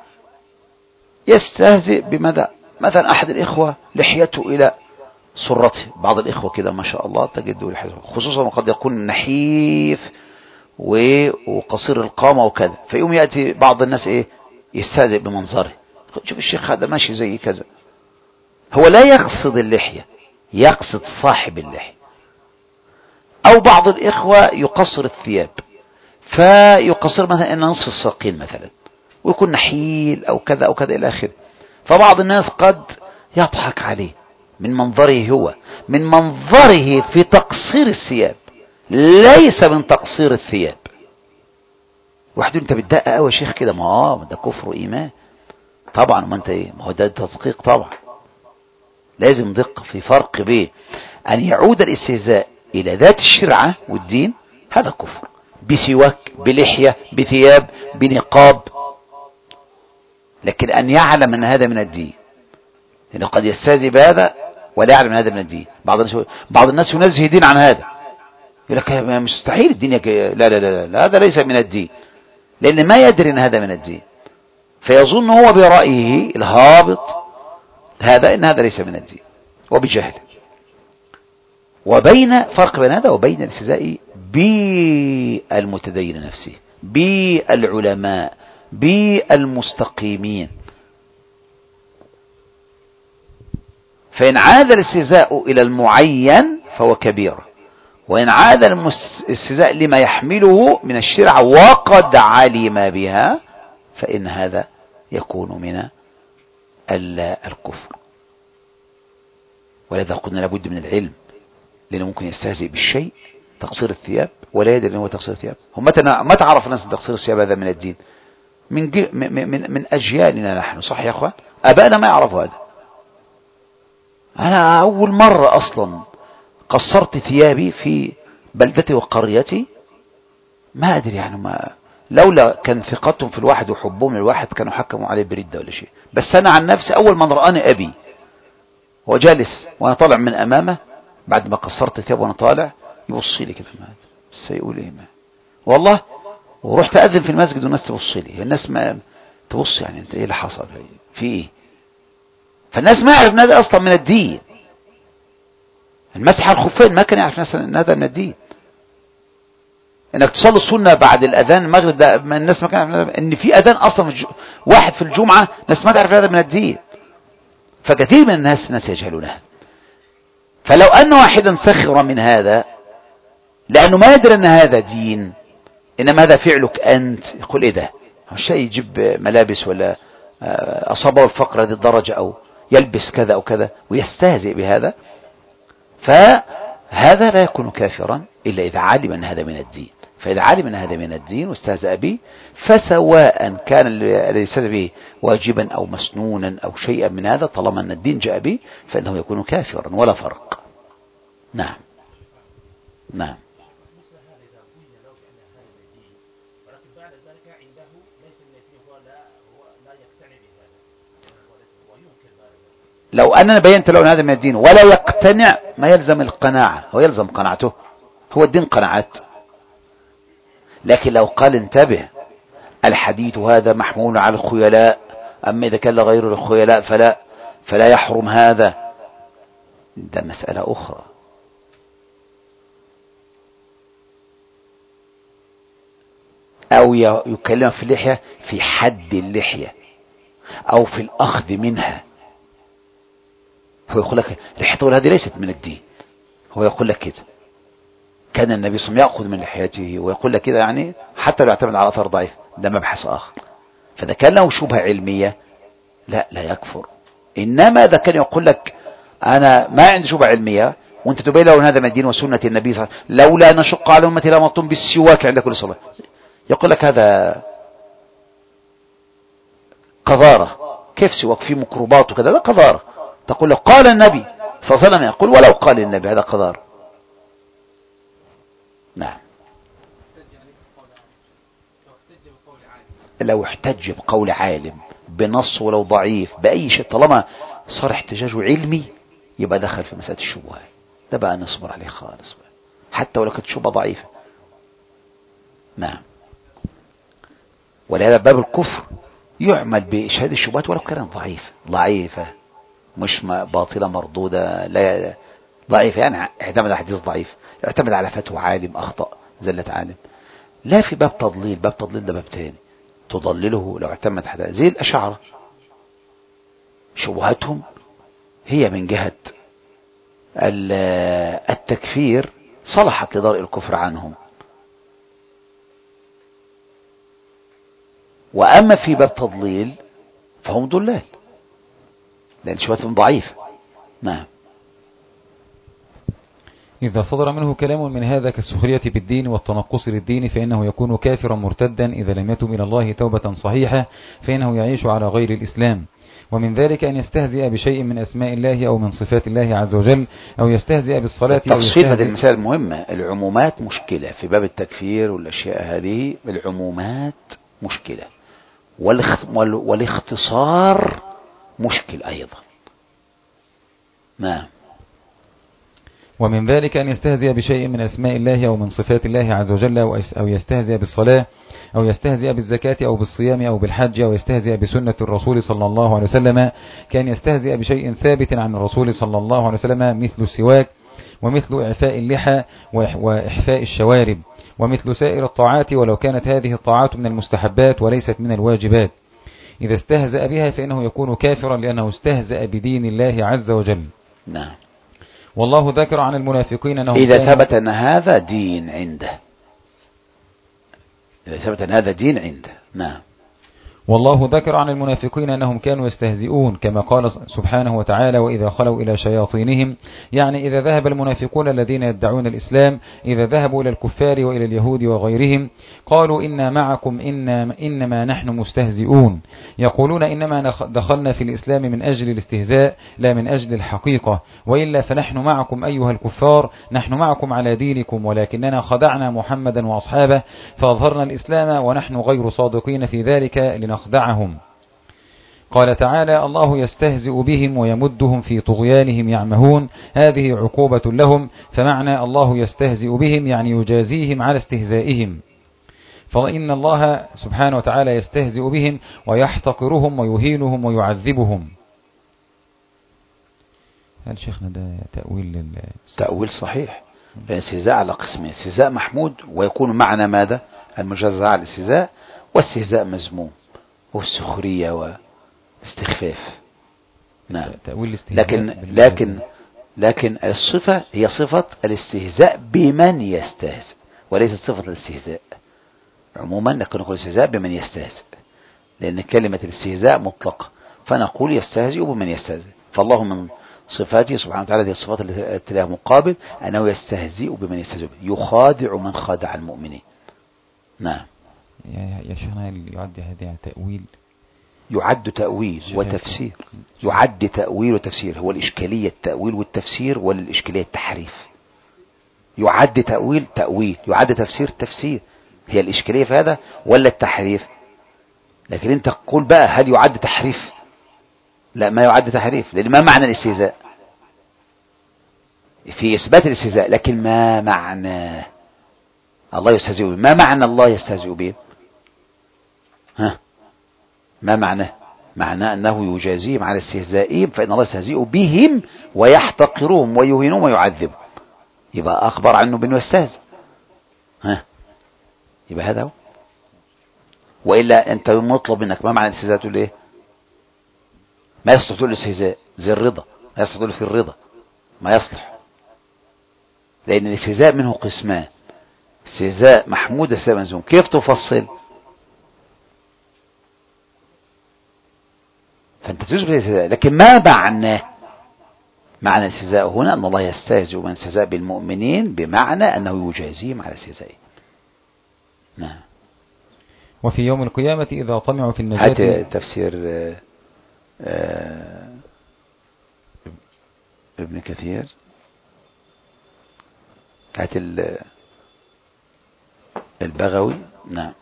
[SPEAKER 1] يستهزئ بماذا؟ مثلا أحد الإخوة لحيته إلى سرته، بعض الإخوة كده ما شاء الله تجدوا لحيته، خصوصا قد يكون نحيف وقصير القامة وكذا، فيوم يأتي بعض الناس إيه يستهزئ بمنظره، شوف الشيخ هذا ماشي زي كذا. هو لا يقصد اللحية، يقصد صاحب اللحية. أو بعض الإخوة يقصر الثياب، فيقصر مثلا إن نصف الساقين مثلا، ويكون نحيل أو كذا أو كذا إلى آخره. فبعض الناس قد يضحك عليه من منظره، هو من منظره في تقصير الثياب، ليس من تقصير الثياب. واحد انت بتدقق قوي يا شيخ كده، ما اه ده كفر وإيمان طبعا، ما انت ايه، ما هو ده تدقيق طبعا، لازم دقة. في فرق بين أن يعود الاستهزاء إلى ذات الشرعة والدين، هذا كفر، بسواك، بلحية، بثياب، بنقاب، لكن أن يعلم أن هذا من الدين، لأنه قد يستهزئ بهذا ولا يعلم أن هذا من الدين. بعض الناس بعض الناس ينزه الدين عن هذا، يقول لك مستحيل الدين يك... لا, لا لا لا هذا ليس من الدين، لأن ما يدري أن هذا من الدين، فيظن هو برأيه الهابط هذا أن هذا ليس من الدين، وبجهل. وبين فرق بين هذا وبين الاستهزاء بالمتدين نفسه، بالعلماء، بالمستقيمين. فإن عاد الاستهزاء إلى المعين فهو كبيرة، وإن عاد الاستهزاء لما يحمله من الشرع وقد علم بها فإن هذا يكون من الكفر. ولذا قلنا لابد من العلم، لأنه ممكن يستهزئ بالشيء تقصير الثياب ولا يدري أنه تقصير الثياب. هم متى عرف الناس تقصير الثياب هذا من الدين؟ من من من أجيالنا نحن، صح يا أخوان؟ أبانا ما يعرفوا هذا. أنا أول مرة أصلا قصرت ثيابي في بلدتي وقريتي، ما أدري يعني، ما لولا كان ثقتهم في الواحد وحبهم للواحد كانوا حكموا عليه برده ولا شيء. بس أنا عن نفسي أول من رآني أبي وجالس وأنا طالع من أمامه بعد ما قصرت ثياب وأنا طالع، يبص لي كده، بس يقول إيه ما والله. ورحت أذن في المسجد والناس تبص لي، الناس ما تبص يعني أنت إيه اللي حصل في إيه؟ فالناس ما يعرف ان هذا اصلا من الدين. المسح على الخفين ما كان يعرف ان هذا من الدين. انك تصلي السنه بعد الاذان المغرب، ده الناس ما كان يعرف ان في اذان اصلا في واحد في الجمعه، الناس ما تعرف هذا من الدين. فكثير من الناس الناس يجهلونها. فلو ان واحدا سخر من هذا لانه ما يدري ان هذا دين، انما هذا فعلك انت، يقول ايه ده؟ الشيء يجيب ملابس ولا اصابه الفقر هذه الدرجه، او يلبس كذا أو كذا ويستهزئ بهذا، فهذا لا يكون كافرا إلا إذا علم أن هذا من الدين. فإذا علم أن هذا من الدين واستهزأ به، فسواء كان الذي استهزأ به واجبا أو مسنونا أو شيئا من هذا، طالما أن الدين جاء به فإنه يكون كافرا ولا فرق. نعم نعم. لو أننا بينت له أن هذا من الدين ولا يقتنع ما يلزم القناعة، هو يلزم قناعته، هو الدين قناعات. لكن لو قال انتبه الحديث هذا محمول على الخيلاء، أما إذا كان لغير الخيلاء فلا فلا يحرم هذا، ده مسألة أخرى. أو يكلم في اللحية في حد اللحية أو في الأخذ منها، هو يقول لك لحيته هذه ليست من الدين، هو يقول لك كده كان النبي صلى الله عليه وسلم يأخذ من لحيته، ويقول لك كده يعني حتى لو يعتمد على أثر ضعيف، ده مبحث آخر. فإذا كان له شبهة علمية لا لا يكفر. إنما إذا كان يقول لك أنا ما عندي شبهة علمية وأنت تبين له هذا من الدين وسنة النبي صلى الله عليه وسلم، لولا نشق على أمتي لأمرتهم بالسواك عند كل صلاة، يقول لك هذا قذارة، كيف سواك في ميكروبات وكذا، لا قذارة. تقول له قال النبي صلى الله عليه وسلم، يقول ولو قال النبي هذا قذارة. نعم. لو احتج بقول عالم بنص ولو ضعيف بأي شيء، طالما صار احتجاجه علمي يبقى دخل في مسألة الشبهة، ده بقى نصبر عليه خالص بقى. حتى ولو كانت شبهة ضعيفة. نعم. ولهذا باب الكفر يعمل بإشهاد الشبهات ولو كانت ضعيفة ضعيفة مش باطلة مردودة، لا ضعيفة يعني اعتمد على حديث ضعيف، اعتمد على فتوى عالم أخطأ زلة عالم، لا في باب تضليل. باب تضليل ده باب تاني، تضلله لو اعتمد حدا زي الأشاعرة، شبهاتهم هي من جهة التكفير صلحت لدرء الكفر عنهم، وأما في باب تضليل فهم ضلال لأن شبهاتهم ضعيفة. نعم.
[SPEAKER 2] إذا صدر منه كلام من هذا كالسخرية بالدين والتنقص للدين فإنه يكون كافرا مرتدا إذا لم يتب إلى الله توبة صحيحة، فإنه يعيش على غير الإسلام. ومن ذلك أن يستهزئ بشيء من أسماء الله أو من صفات الله عز وجل، أو يستهزئ بالصلاة.
[SPEAKER 1] تفصيل هذه المسائل المهمة. العمومات مشكلة في باب التكفير والأشياء هذه، العمومات مشكلة، والاختصار مشكل أيضا. نعم.
[SPEAKER 2] ومن ذلك أن يستهزئ بشيء من أسماء الله أو من صفات الله عز وجل، أو يستهزئ بالصلاة، أو يستهزئ بالزكاة أو بالصيام أو بالحج، أو يستهزئ بسنة الرسول صلى الله عليه وسلم، كان يستهزئ بشيء ثابت عن الرسول صلى الله عليه وسلم مثل السواك، ومثل إعفاء اللحى وإحفاء الشوارب، ومثل سائر الطاعات ولو كانت هذه الطاعات من المستحبات وليست من الواجبات. إذا استهزأ بها فإنه يكون كافرا لأنه استهزأ بدين الله عز وجل.
[SPEAKER 1] نعم.
[SPEAKER 2] والله ذكر عن المنافقين أنهم
[SPEAKER 1] إذا ثبت أن هذا دين عنده، إذا ثبت أن هذا دين عنده. نعم.
[SPEAKER 2] والله ذكر عن المنافقين أنهم كانوا يستهزئون كما قال سبحانه وتعالى وإذا خلوا إلى شياطينهم، يعني إذا ذهب المنافقون الذين يدعون الإسلام إذا ذهبوا إلى الكفار وإلى اليهود وغيرهم قالوا إنا معكم إنا إنما نحن مستهزئون، يقولون إنما دخلنا في الإسلام من أجل الاستهزاء لا من أجل الحقيقة، وإلا فنحن معكم أيها الكفار، نحن معكم على دينكم ولكننا خدعنا محمدا وأصحابه فأظهرنا الإسلام ونحن غير صادقين في ذلك لنخدعهم. قال تعالى الله يستهزئ بهم ويمدهم في طغيانهم يعمهون، هذه عقوبة لهم، فمعنى الله يستهزئ بهم يعني يجازيهم على استهزائهم، فإن الله سبحانه وتعالى يستهزئ بهم ويحتقرهم ويهينهم ويعذبهم. هل شيخنا ده تأويل لل...
[SPEAKER 1] تأويل صحيح؟ الاستهزاء على قسمين، استهزاء محمود ويكون معنى ماذا؟ المجازة على الاستهزاء، واستهزاء مذموم والسخرية واستخفاف. نعم. لكن لكن لكن الصفة هي صفة الاستهزاء بمن يستهزئ وليست صفة الاستهزاء عموما. لكن نقول الاستهزاء بمن يستهزئ لأن كلمة الاستهزاء مطلقة، فنقول يستهزئ بمن يستهزئ. فالله من صفاته سبحانه وتعالى هذه الصفات التي لها مقابل أنه يستهزئ بمن يستهزئ، يخادع من خادع المؤمنين. نعم.
[SPEAKER 2] يا شيخنا يعد هذا تأويل؟
[SPEAKER 1] يعد تأويل وتفسير، يعد تأويل وتفسير. هو الإشكالية التأويل والتفسير ولا الإشكالية التحريف؟ يعد تأويل تأويل، يعد تفسير تفسير، هي الإشكالية في هذا ولا التحريف؟ لكن انت تقول بقى هل يعد تحريف؟ لا، ما يعد تحريف، لأن ما معنى الاستهزاء؟ في إثبات الاستهزاء، لكن ما معنى الله يستهزئ بهم؟ ما معنى الله يستهزئ بهم؟ ها، ما معناه؟ معناه أنه يجازيهم على استهزائهم، فإن الله يستهزئ بهم ويحتقرهم ويهينهم ويعذبهم، يبقى أخبر عنه بأنه يستهزئ. ها، يبقى هذا هو. وإلا أنت مطلب منك ما معنى الاستهزاء؟ تقول إيه؟ ما يصلح تقول الاستهزاء زي الرضا، ما يصلح تقول في الرضا، ما يصلح، لأن الاستهزاء منه قسمان: استهزاء محمود واستهزاء مذموم. كيف تفصل؟ فأنت تثبت الاستهزاء، لكن ما معناه؟ معنى الاستهزاء هنا أن الله يستهزئ من استهزاء بالمؤمنين، بمعنى أنه يجازيهم على استهزائهم. نعم.
[SPEAKER 2] وفي يوم القيامة إذا طمعوا في النجاة.
[SPEAKER 1] هات تفسير آآ آآ ابن كثير، هات البغوي. نعم.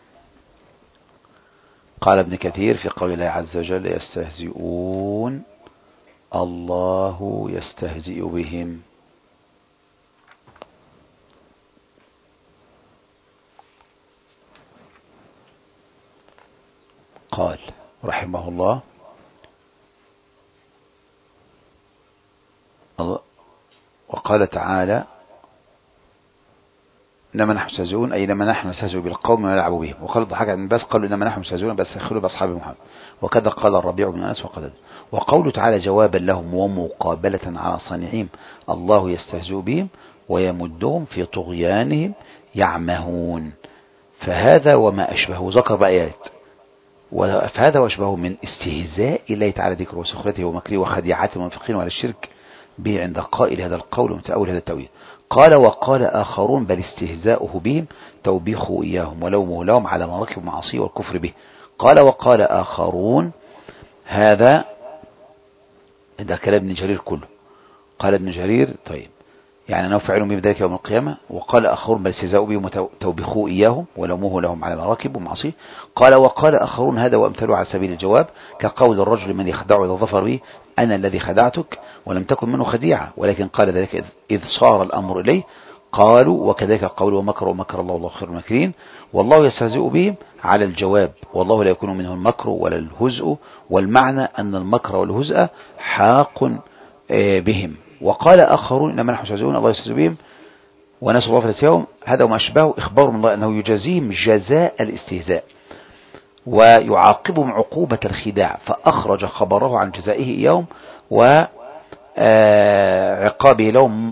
[SPEAKER 1] قال ابن كثير في قول الله عز وجل: يستهزئون الله يستهزئ بهم. قال رحمه الله: وقال تعالى: إنما نحن مستهزئون، أي إنما نحن نستهزئ بالقوم ونلعب بهم. وقال الضحاك عن بس قالوا إنما نحن مستهزئون بس يخلوا بأصحاب محمد. وكذا قال الربيع بن أنس وقال. وقوله تعالى جوابا لهم ومقابلة على صانعهم: الله يستهزئ بهم ويمدهم في طغيانهم يعمهون. فهذا وما أشبهه، ذكر بآيات، فهذا وأشبهه من استهزاء الله تعالى ذكره وسخرته ومكره وخديعات المنافقين وعلى الشرك به عند قائل هذا القول ومتأول هذا التأويل. قال: وقال آخرون: بل استهزاؤه بهم توبيخه إياهم ولومه لهم على ما ركبوا معصيه والكفر به. قال: وقال آخرون، هذا ده كلام ابن جرير كله. قال ابن جرير: طيب، يعني أنه فعلوا بهم ذلك يوم القيامة. وقال آخرون: بل استهزاؤه بهم توبيخه إياهم ولومه لهم على ما ركبوا معصيه. قال: وقال آخرون: هذا وأمثله على سبيل الجواب، كقول الرجل من يخدعه إذا ظفر به: أنا الذي خدعتك، ولم تكن منه خديعة، ولكن قال ذلك إذ صار الأمر إليه. قالوا: وكذلك قول ومكر ومكر الله والله خير الماكرين. والله يستهزئ بهم على الجواب، والله لا يكون منه المكر ولا الهزء، والمعنى أن المكر والهزء حاق بهم. وقال آخرون: إنما نحن مستهزئون الله يستهزئ بهم ونسوا الله فنسيهم. هذا وما أشبهه إخبار من الله أنه يجازيهم جزاء الاستهزاء ويعاقبهم عقوبة الخداع، فأخرج خبره عن جزائه إياهم وعقابه لهم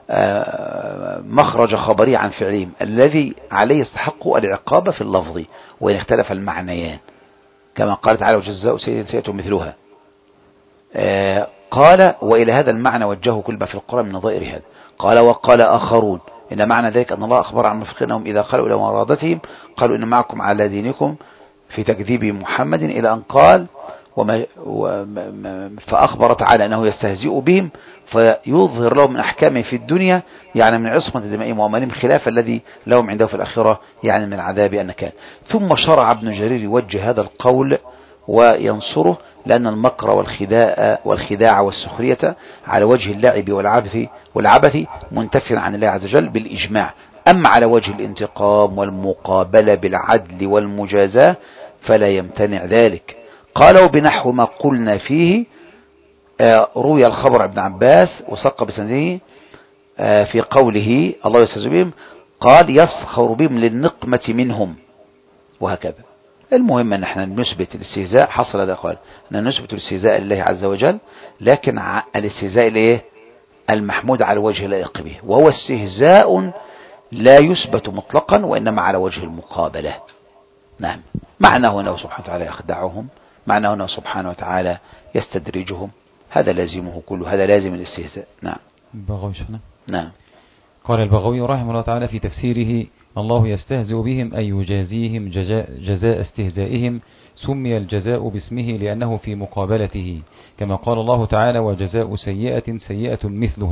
[SPEAKER 1] مخرج خبري عن فعلهم الذي عليه يستحق العقاب في اللفظ وإن اختلف المعنيان، كما قال تعالى: وجزاء سيئة سيئة مثلها. قال: وإلى هذا المعنى وجهه كل ما في القرآن من نظائر هذا. قال: وقال آخرون: إن معنى ذلك أن الله أخبر عن المنافقين أنهم إذا خلوا إلى مرادتهم قالوا إن معكم على دينكم في تكذيب محمد، إلى أن قال: وما فأخبر تعالى أنه يستهزئ بهم فيظهر لهم من أحكامه في الدنيا، يعني من عصمة دمائهم وأمانهم، خلاف الذي لهم عنده في الآخرة، يعني من العذاب أن كان. ثم شرع ابن جرير يوجه هذا القول وينصره، لأن المكر والخداع والخداع والسخرية على وجه اللعب والعبث والعبث منتفي عن الله عز وجل بالإجماع. أما على وجه الانتقام والمقابلة بالعدل والمجازاة فلا يمتنع ذلك. قالوا بنحو ما قلنا فيه. روي الخبر ابن عباس وسق بسنده في قوله الله يستهزئ بهم، قال: يسخر بهم للنقمة منهم، وهكذا. المهم أن احنا نثبت الاستهزاء، حصل هذا قال أن نثبت الاستهزاء لله عز وجل، لكن الاستهزاء الايه المحمود على وجه اللائق به، وهو استهزاء لا يثبت مطلقا وإنما على وجه المقابلة. نعم. معناه أنه سبحانه وتعالى يخدعهم، معناه أنه سبحانه وتعالى يستدرجهم، هذا لازمه كله، هذا لازم الاستهزاء. نعم.
[SPEAKER 2] البغوي شنو؟
[SPEAKER 1] نعم.
[SPEAKER 2] قال البغوي رحمه الله تعالى في تفسيره: الله يستهزئ بهم أي يجازيهم جزاء, جزاء استهزائهم. سمي الجزاء باسمه لأنه في مقابلته، كما قال الله تعالى: وجزاء سيئة سيئة مثلها.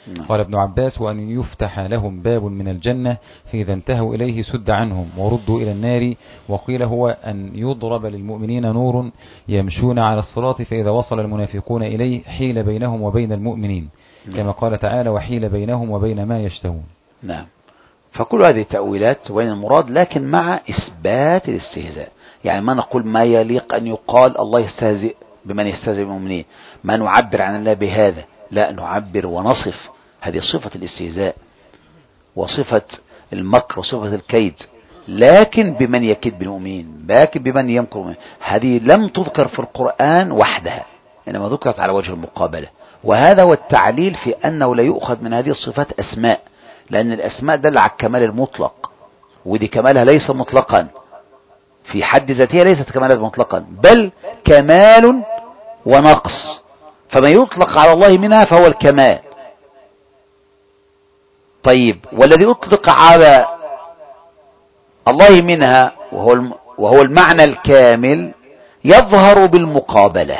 [SPEAKER 2] قال ابن عباس: وأن يفتح لهم باب من الجنة فإذا انتهوا إليه سد عنهم وردوا إلى النار. وقيل هو أن يضرب للمؤمنين نور يمشون على الصراط فإذا وصل المنافقون إليه حيل بينهم وبين المؤمنين، كما قال تعالى: وحيل بينهم وبين ما يشتهون.
[SPEAKER 1] نعم. فكل هذه التأويلات وين المراد، لكن مع إثبات الاستهزاء. يعني ما نقول ما يليق أن يقال الله يستهزئ بمن يستهزئ بالمؤمنين، ما نعبر عن الله بهذا، لا، نعبر ونصف هذه صفة الاستهزاء وصفة المكر وصفة الكيد، لكن بمن يكيد بالمؤمنين، لكن بمن يمكر بالمؤمنين. هذه لم تذكر في القرآن وحدها، إنما ذكرت على وجه المقابلة. وهذا هو التعليل في أنه لا يؤخذ من هذه الصفات أسماء، لأن الأسماء دل على الكمال المطلق، ودي كمالها ليس مطلقا في حد ذاتها، ليست كمالا مطلقا، بل كمال ونقص، فما يطلق على الله منها فهو الكمال. طيب، والذي أطلق على الله منها وهو وهو المعنى الكامل يظهر بالمقابلة،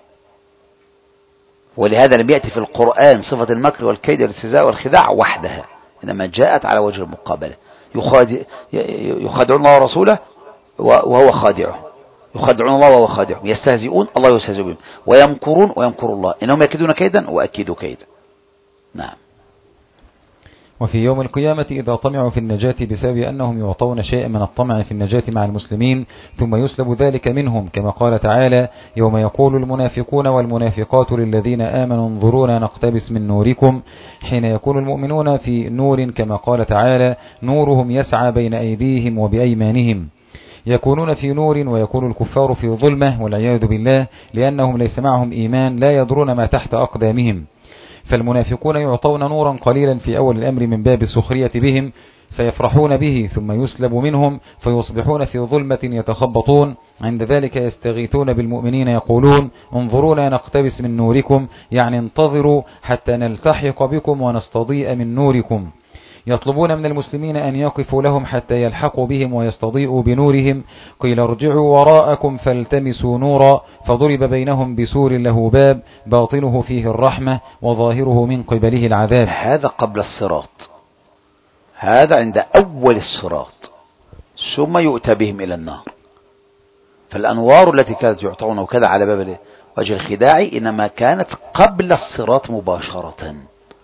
[SPEAKER 1] ولهذا لم يأتي في القرآن صفة المكر والكيد والاستهزاء والخداع وحدها، إنما جاءت على وجه المقابلة. يخادعون الله ورسوله وهو خادعه، يخادعون الله وهو خادعهم، يستهزئون الله يستهزئ بهم، ويمكرون ويمكر الله، إنهم يكيدون كيدا وأكيدوا كيدا. نعم.
[SPEAKER 2] وفي يوم القيامة إذا طمعوا في النجاة بسبب أنهم يعطون شيئا من الطمع في النجاة مع المسلمين ثم يسلب ذلك منهم، كما قال تعالى: يوم يقول المنافقون والمنافقات للذين آمنوا انظرونا نقتبس من نوركم، حين يكون المؤمنون في نور، كما قال تعالى: نورهم يسعى بين أيديهم وبأيمانهم. يكونون في نور ويكون الكفار في ظلمة والعياذ بالله، لأنهم ليس معهم إيمان، لا يدرون ما تحت أقدامهم. فالمنافقون يعطون نورا قليلا في أول الأمر من باب السخرية بهم فيفرحون به، ثم يسلب منهم فيصبحون في ظلمة يتخبطون. عند ذلك يستغيثون بالمؤمنين يقولون: انظرونا نقتبس من نوركم، يعني انتظروا حتى نلتحق بكم ونستضيء من نوركم. يطلبون من المسلمين أن يقفوا لهم حتى يلحقوا بهم ويستضيئوا بنورهم. قيل: ارجعوا وراءكم فالتمسوا نورا، فضرب بينهم بسور له باب باطنه فيه الرحمة وظاهره من قبله العذاب.
[SPEAKER 1] هذا قبل الصراط، هذا عند أول الصراط، ثم يؤتى بهم إلى النار. فالأنوار التي كانت يعطون وكذا على باب وجه الخداع إنما كانت قبل الصراط مباشرة،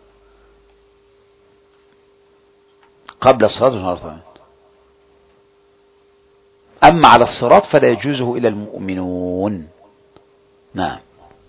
[SPEAKER 1] قبل الصراط مباشرة. أما على الصراط فلا يجوزه إلى المؤمنون. نعم.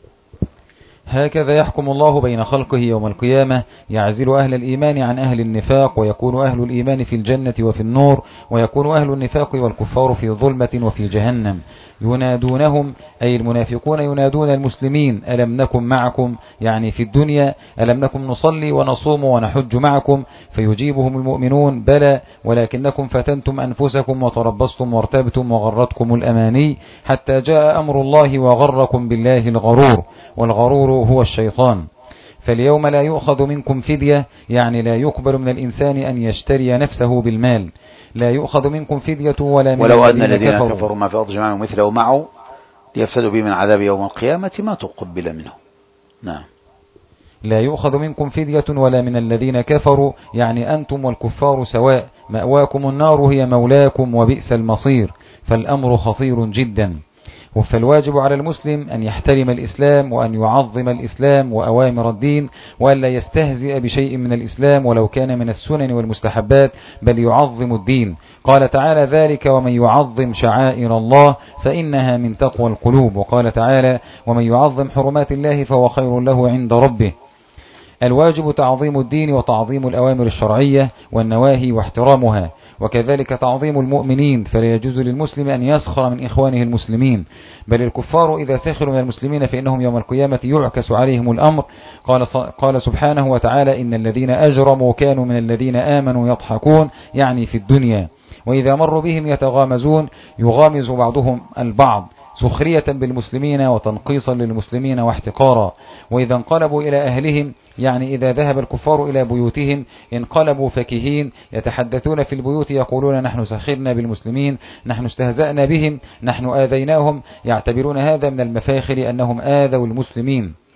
[SPEAKER 2] هكذا يحكم الله بين خلقه يوم القيامة، يعزل أهل الإيمان عن أهل النفاق، ويكون أهل الإيمان في الجنة وفي النور، ويكون أهل النفاق والكفار في ظلمة وفي جهنم. ينادونهم أي المنافقون ينادون المسلمين: ألم نكن معكم، يعني في الدنيا، ألم نكن نصلي ونصوم ونحج معكم؟ فيجيبهم المؤمنون: بلى، ولكنكم فتنتم أنفسكم وتربصتم وارتبتم وغرتكم الأماني حتى جاء أمر الله وغركم بالله الغرور، والغرور هو الشيطان. فاليوم لا يؤخذ منكم فدية، يعني لا يقبل من الإنسان أن يشتري نفسه بالمال. لا يؤخذ منكم فدية ولا من
[SPEAKER 1] ولو أن الذين كفروا, كفروا ما في الأرض جميعا مثله معه ليفتدوا به من عذاب يوم القيامة ما تقبل منه. نعم.
[SPEAKER 2] لا يؤخذ منكم فدية ولا من الذين كفروا، يعني أنتم والكفار سواء، مأواكم النار هي مولاكم وبئس المصير. فالأمر خطير جدا. فالواجب على المسلم أن يحترم الإسلام وأن يعظم الإسلام وأوامر الدين، وألا يستهزئ بشيء من الإسلام ولو كان من السنن والمستحبات، بل يعظم الدين. قال تعالى: ذلك ومن يعظم شعائر الله فإنها من تقوى القلوب. وقال تعالى: ومن يعظم حرمات الله فهو خير له عند ربه. الواجب تعظيم الدين وتعظيم الأوامر الشرعية والنواهي واحترامها، وكذلك تعظيم المؤمنين، فلا يجوز للمسلم أن يسخر من إخوانه المسلمين، بل الكفار إذا سخروا من المسلمين فإنهم يوم القيامة يعكس عليهم الأمر. قال, قال سبحانه وتعالى: إن الذين أجرموا كانوا من الذين آمنوا يضحكون، يعني في الدنيا، وإذا مروا بهم يتغامزون، يغامز بعضهم البعض سخرية بالمسلمين وتنقيصا للمسلمين واحتقارا. وإذا انقلبوا إلى أهلهم، يعني إذا ذهب الكفار إلى بيوتهم، انقلبوا فكهين، يتحدثون في البيوت يقولون: نحن سخرنا بالمسلمين، نحن استهزأنا بهم، نحن آذيناهم، يعتبرون هذا من المفاخر أنهم آذوا المسلمين.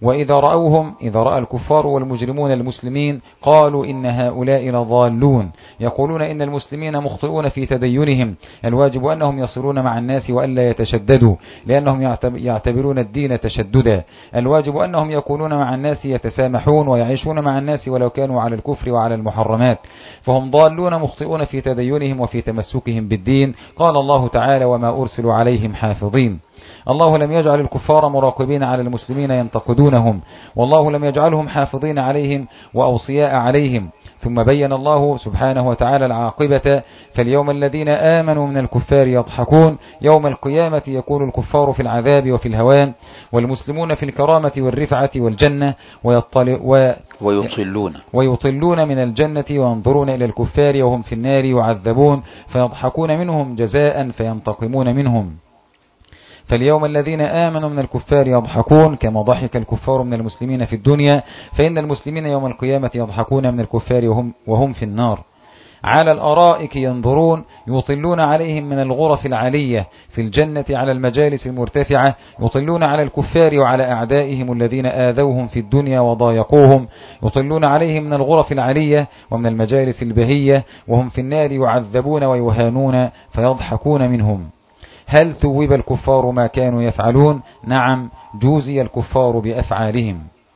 [SPEAKER 2] وإذا رأوهم إذا رأى الكفار والمجرمون المسلمين قالوا إن هؤلاء لضالون، يقولون إن المسلمين مخطئون في تدينهم، الواجب أنهم يصلون مع الناس وألا يتشددوا لأنهم يعتبرون الدين تشددا، الواجب أنهم يكونون مع الناس يتسامحون ويعيشون مع الناس ولو كانوا على الكفر وعلى المحرمات، فهم ضالون مخطئون في تدينهم وفي تمسكهم بالدين. قال الله تعالى وما أرسلوا عليهم حافظين. الله لم يجعل الكفار مراقبين على المسلمين ينتقدونهم، والله لم يجعلهم حافظين عليهم وأوصياء عليهم. ثم بين الله سبحانه وتعالى العاقبة، فاليوم الذين آمنوا من الكفار يضحكون، يوم القيامة يكون الكفار في العذاب وفي الهوان، والمسلمون في الكرامة والرفعة والجنة، ويطلع
[SPEAKER 1] ويطلون
[SPEAKER 2] ويطلون من الجنة وينظرون إلى الكفار وهم في النار يعذبون فيضحكون منهم جزاء فينتقمون منهم. فاليوم الذين آمنوا من الكفار يضحكون كما ضحك الكفار من المسلمين في الدنيا، فإن المسلمين يوم القيامة يضحكون من الكفار وهم, وهم في النار. على الأرائك ينظرون يطلون عليهم من الغرف العالية في الجنة على المجالس المرتفعة، يطلون على الكفار وعلى أعدائهم الذين آذوهم في الدنيا وضايقوهم، يطلون عليهم من الغرف العالية ومن المجالس البهية وهم في النار يعذبون ويهانون فيضحكون منهم. هل ثوب الكفار ما كانوا يفعلون؟ نعم، جوزي الكفار بأفعالهم.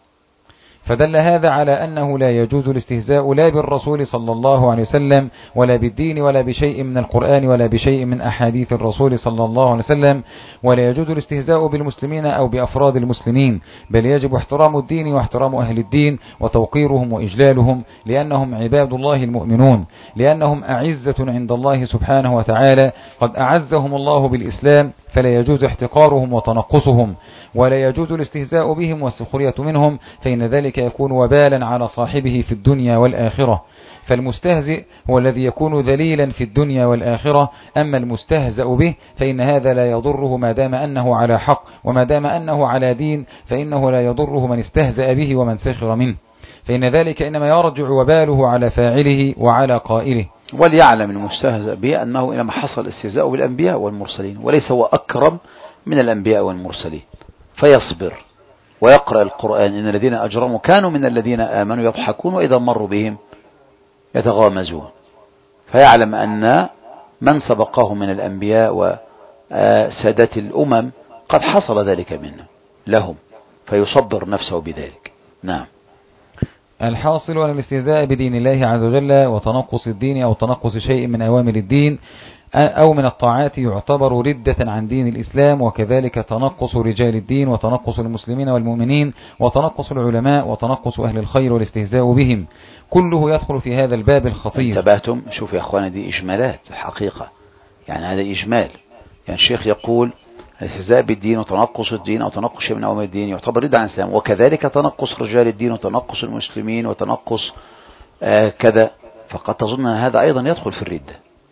[SPEAKER 2] فدل هذا على أنه لا يجوز الاستهزاء لا بالرسول صلى الله عليه وسلم ولا بالدين ولا بشيء من القرآن ولا بشيء من أحاديث الرسول صلى الله عليه وسلم، ولا يجوز الاستهزاء بالمسلمين أو بأفراد المسلمين، بل يجب احترام الدين واحترام أهل الدين وتوقيرهم وإجلالهم، لأنهم عباد الله المؤمنون، لأنهم أعزة عند الله سبحانه وتعالى، قد أعزهم الله بالإسلام، فلا يجوز احتقارهم وتنقصهم، ولا يجوز الاستهزاء بهم والسخرية منهم، فإن ذلك يكون وبالا على صاحبه في الدنيا والآخرة. فالمستهزئ هو الذي يكون ذليلا في الدنيا والآخرة، أما المستهزأ به فإن هذا لا يضره ما دام أنه على حق، وما دام أنه على دين فإنه لا يضره من استهزأ به ومن سخر منه، فإن ذلك إنما يرجع وباله على فاعله وعلى قائله.
[SPEAKER 1] وليعلم المستهزأ به أنه إنما حصل استهزاء بالأنبياء والمرسلين، وليس هو أكرم من الأنبياء والمرسلين، فيصبر ويقرأ القرآن إن الذين أجرموا كانوا من الذين آمنوا يضحكون وإذا مروا بهم يتغامزون، فيعلم أن من سبقه من الأنبياء وسادة الأمم قد حصل ذلك منه لهم، فيصبر نفسه بذلك. نعم.
[SPEAKER 2] الحاصل أن الاستهزاء بدين الله عز وجل وتنقص الدين أو تنقص شيء من أوامر الدين أو من الطاعات يعتبر ردة عن دين الإسلام، وكذلك تنقص رجال الدين وتنقص المسلمين والمؤمنين وتنقص العلماء وتنقص أهل الخير والاستهزاء بهم، كله يدخل في هذا الباب الخطير.
[SPEAKER 1] انتبهتم؟ شوف يا أخوانا، دي إجمالات حقيقة، يعني هذا إجمال. يعني الشيخ يقول الاستهزاء بالدين وتنقص الدين أو تنقص شيء من أوامر الدين يعتبر ردة عن الإسلام، وكذلك تنقص رجال الدين وتنقص المسلمين وتنقص آه كذا، فقد تظن أن هذا أيضا يدخل في الردة.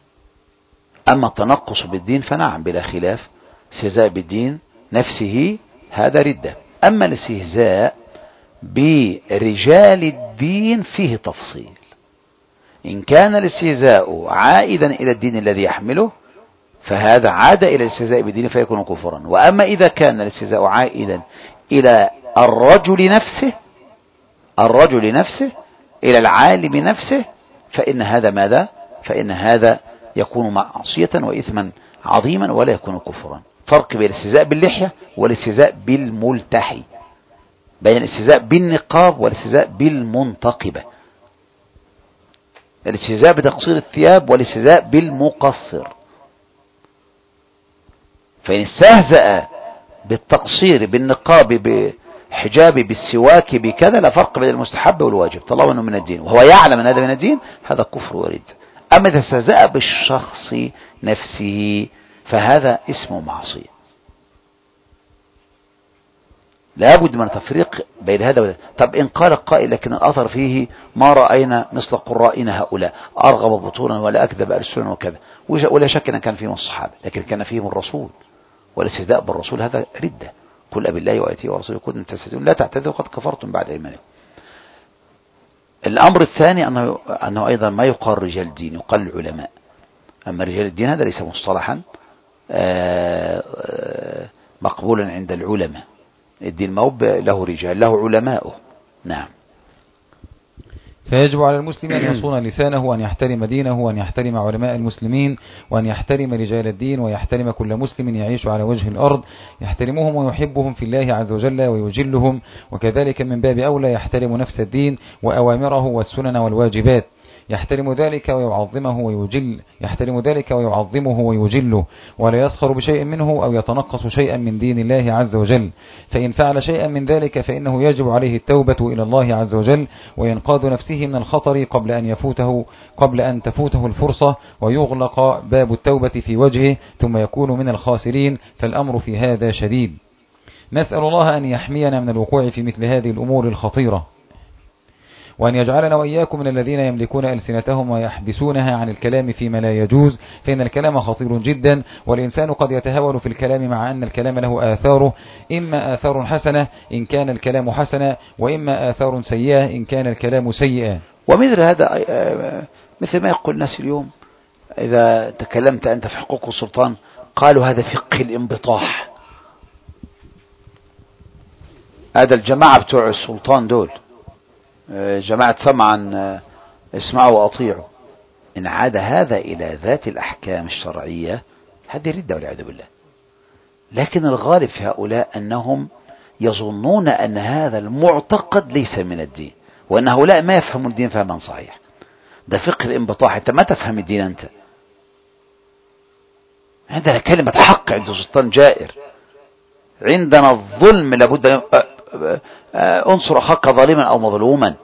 [SPEAKER 1] أما التنقص بالدين فنعم بلا خلاف، استهزاء بالدين نفسه هذا ردة. أما الاستهزاء برجال الدين فيه تفصيل، إن كان الاستهزاء عائدا إلى الدين الذي يحمله فهذا عاد إلى الاستهزاء بالدين فيكون كفرا، وأما إذا كان الاستهزاء عائدا إلى الرجل نفسه الرجل نفسه إلى العالم نفسه فإن هذا ماذا؟ فإن هذا يكون معصية وإثما عظيما ولا يكون كفرا. فرق بين الاستهزاء باللحية والاستهزاء بالملتحي، بين الاستهزاء بالنقاب والاستهزاء بالمنتقبة، الاستهزاء بتقصير الثياب والاستهزاء بالمقصر. فإن استهزأ بالتقصير بالنقاب بحجاب بالسواك بكذا لا فرق بين المستحب والواجب طالما أنه من الدين وهو يعلم أن هذا من الدين، هذا كفر ورد. أما إذا استهزأ بالشخص نفسه فهذا اسمه معصية. لابد من تفريق بين هذا وذا. طب إن قال قائل لكن الأثر فيه ما رأينا مثل قرائنا هؤلاء أرغب بطونا ولا أكذب ألسنا وكذا، ولا شك أن كان فيهم الصحابة لكن كان فيهم الرسول، والاستهزاء بالرسول هذا ردة. قل أبي الله وآياته ورسوله كنتم تستهزئون لا تعتذروا قد كفرتم بعد إيمانكم. الأمر الثاني أنه, أنه أيضا ما يقال رجال الدين، يقال العلماء. أما رجال الدين هذا ليس مصطلحا مقبولا عند العلماء، الدين ما هو له رجال، له علماؤه. نعم.
[SPEAKER 2] فيجب على المسلم أن يصون لسانه وأن يحترم دينه وأن يحترم علماء المسلمين وأن يحترم رجال الدين ويحترم كل مسلم يعيش على وجه الأرض، يحترمهم ويحبهم في الله عز وجل ويجلهم، وكذلك من باب أولى يحترم نفس الدين وأوامره والسنن والواجبات، يحترم ذلك ويعظمه ويجل يحترم ذلك ويعظمه ويجله، ولا يسخر بشيء منه أو يتنقص شيئا من دين الله عز وجل. فإن فعل شيئا من ذلك فإنه يجب عليه التوبة إلى الله عز وجل وينقاذ نفسه من الخطر قبل أن يفوته قبل أن تفوته الفرصة ويغلق باب التوبة في وجهه ثم يكون من الخاسرين، فالأمر في هذا شديد. نسأل الله أن يحمينا من الوقوع في مثل هذه الأمور الخطيرة، وأن يجعلنا وإياكم من الذين يملكون ألسنتهم ويحبسونها عن الكلام فيما لا يجوز، فإن الكلام خطير جدا، والإنسان قد يتهاون في الكلام مع أن الكلام له آثاره، إما آثار حسنة إن كان الكلام حسنا، وإما آثار سيئة إن كان الكلام سيئا.
[SPEAKER 1] ومثل هذا مثل ما يقول الناس اليوم إذا تكلمت أنت في حقوق السلطان قالوا هذا فقه الانبطاح. هذا الجماعة بتوع السلطان دول جماعة سمعا اسمعوا وأطيعوا، إن عاد هذا إلى ذات الأحكام الشرعية هذه ردة والعياذ بالله. لكن الغالب في هؤلاء أنهم يظنون أن هذا المعتقد ليس من الدين، وأن هؤلاء ما يفهمون الدين فهما صحيح. ده فقه الانبطاح، أنت ما تفهم الدين. أنت عندنا كلمة حق عند سلطان جائر، عندنا الظلم لابد انصر أخاك ظالما أو مظلوما.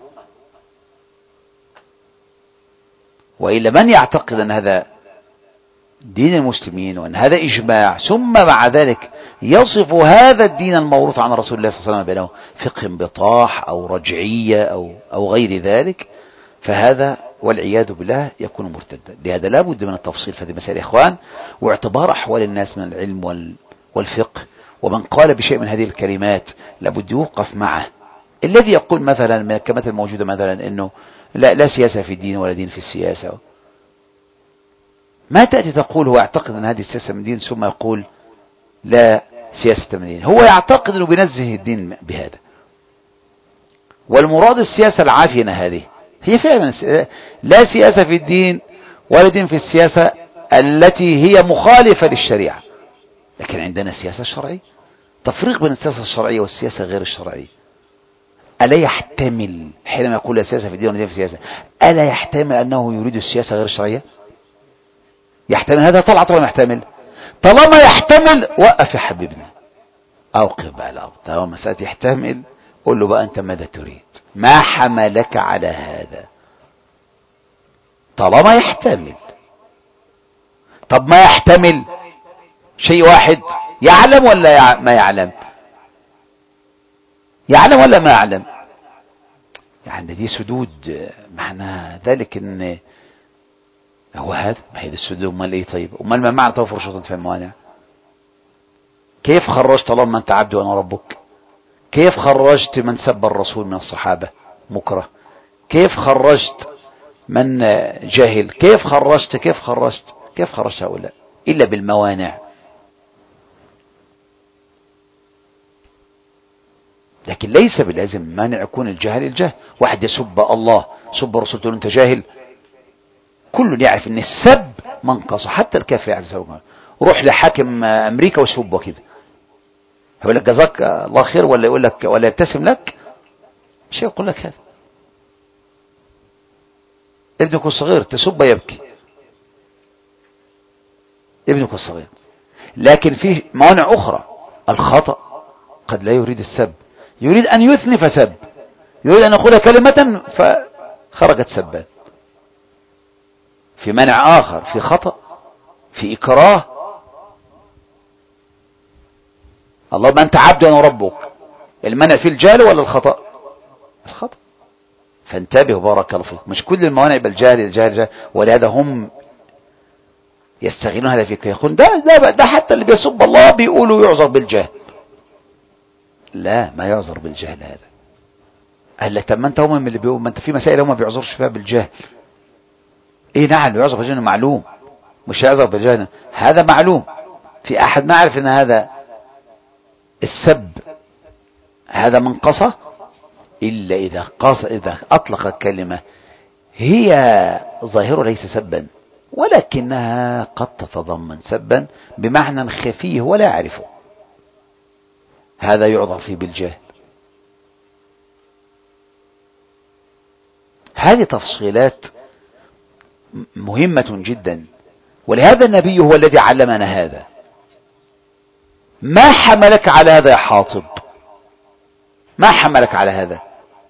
[SPEAKER 1] وإلا من يعتقد أن هذا دين المسلمين وأن هذا إجماع، ثم مع ذلك يصف هذا الدين الموروث عن رسول الله صلى الله عليه وسلم بأنه فقه انبطاح أو رجعية أو, أو غير ذلك، فهذا والعياذ بالله يكون مرتدا. لهذا لا بد من التفصيل في هذه المسائل يا إخوان، واعتبار أحوال الناس من العلم والفقه. ومن قال بشيء من هذه الكلمات لابد يوقف معه. الذي يقول مثلا من الكلمات الموجودة مثلا إنه لا, لا سياسة في الدين ولا دين في السياسة، ما تأتي تقول هو يعتقد أن هذه السياسة من دين ثم يقول لا سياسة من دين. هو يعتقد أنه بينزه الدين بهذا، والمراد السياسة العافية هذه هي فعلا لا سياسة في الدين ولا دين في السياسة التي هي مخالفة للشريعة. لكن عندنا السياسة الشرعية، تفريق بين السياسة الشرعية والسياسة غير الشرعية. ألا يحتمل حينما يقول لا سياسة في الدين ولا دين في السياسة، ألا يحتمل أنه يريد السياسة غير الشرعية؟ يحتمل هذا طلع طالما يحتمل. طالما يحتمل وقف يا حبيبنا، أوقف بقى الأرض. طالما مسألة يحتمل قل له بقى أنت ماذا تريد، ما حملك على هذا؟ طالما يحتمل. طب ما يحتمل شيء واحد، يعلم ولا ما يعلم؟ يعلم ولا ما يعلم؟ يعني دي سدود. معنى ذلك ان هو هذا ما هي السدود. امال ايه؟ طيب امال ما معنى توفر شروط في الموانع؟ كيف خرجت طالما انت عبد وانا ربك؟ كيف خرجت من سب الرسول من الصحابة مكره؟ كيف خرجت من جاهل؟ كيف خرجت كيف خرجت كيف خرجت هؤلاء إلا بالموانع؟ لكن ليس بلازم مانع يكون الجهل الجهل. واحد يسب الله سب الرسول تقول انت جاهل؟ كل يعرف ان السب منقصة، حتى الكافر يعرف السب. روح لحاكم امريكا وسبه كده، يقول لك جزاك الله خير ولا يقول لك ولا يبتسم لك؟ مش يقول لك هذا. ابنك الصغير تسب يبكي، ابنك الصغير. لكن في موانع اخرى. الخطأ قد لا يريد السب، يريد ان يثني فسب، يريد ان يقول كلمة فخرجت سبا. في منع اخر، في خطأ، في اكراه. اللهم انت عبد وانا ربك، المنع في الجهل ولا الخطأ؟ الخطأ. فانتبهوا بارك الله فيك. مش كل الموانع بالجهل الجهل الجهل، ولهذا هم يستغلون هذا فيك، يقولون ده, ده, ده حتى اللي بيسب الله بيقولوا يعذر بالجهل. لا، ما يعذر بالجهل هذا. قال لك طب ما انت هم اللي بيقولوا، ما انت في مسائل هم ما بيعذرش فيها بالجهل. ايه نعم يعذر بالجهل معلوم، مش يعذر بالجهل هذا معلوم. في احد ما عرف ان هذا السب هذا منقصة إلا إذا قاص إذا أطلق الكلمة هي ظاهرة ليس سبا، ولكنها قد تتضمن سبا بمعنى خفيه ولا يعرفه، هذا يعذر فيه بالجهل. هذه تفصيلات مهمة جدا، ولهذا النبي هو الذي علمنا هذا. ما حملك على هذا يا حاطب؟ ما حملك على هذا؟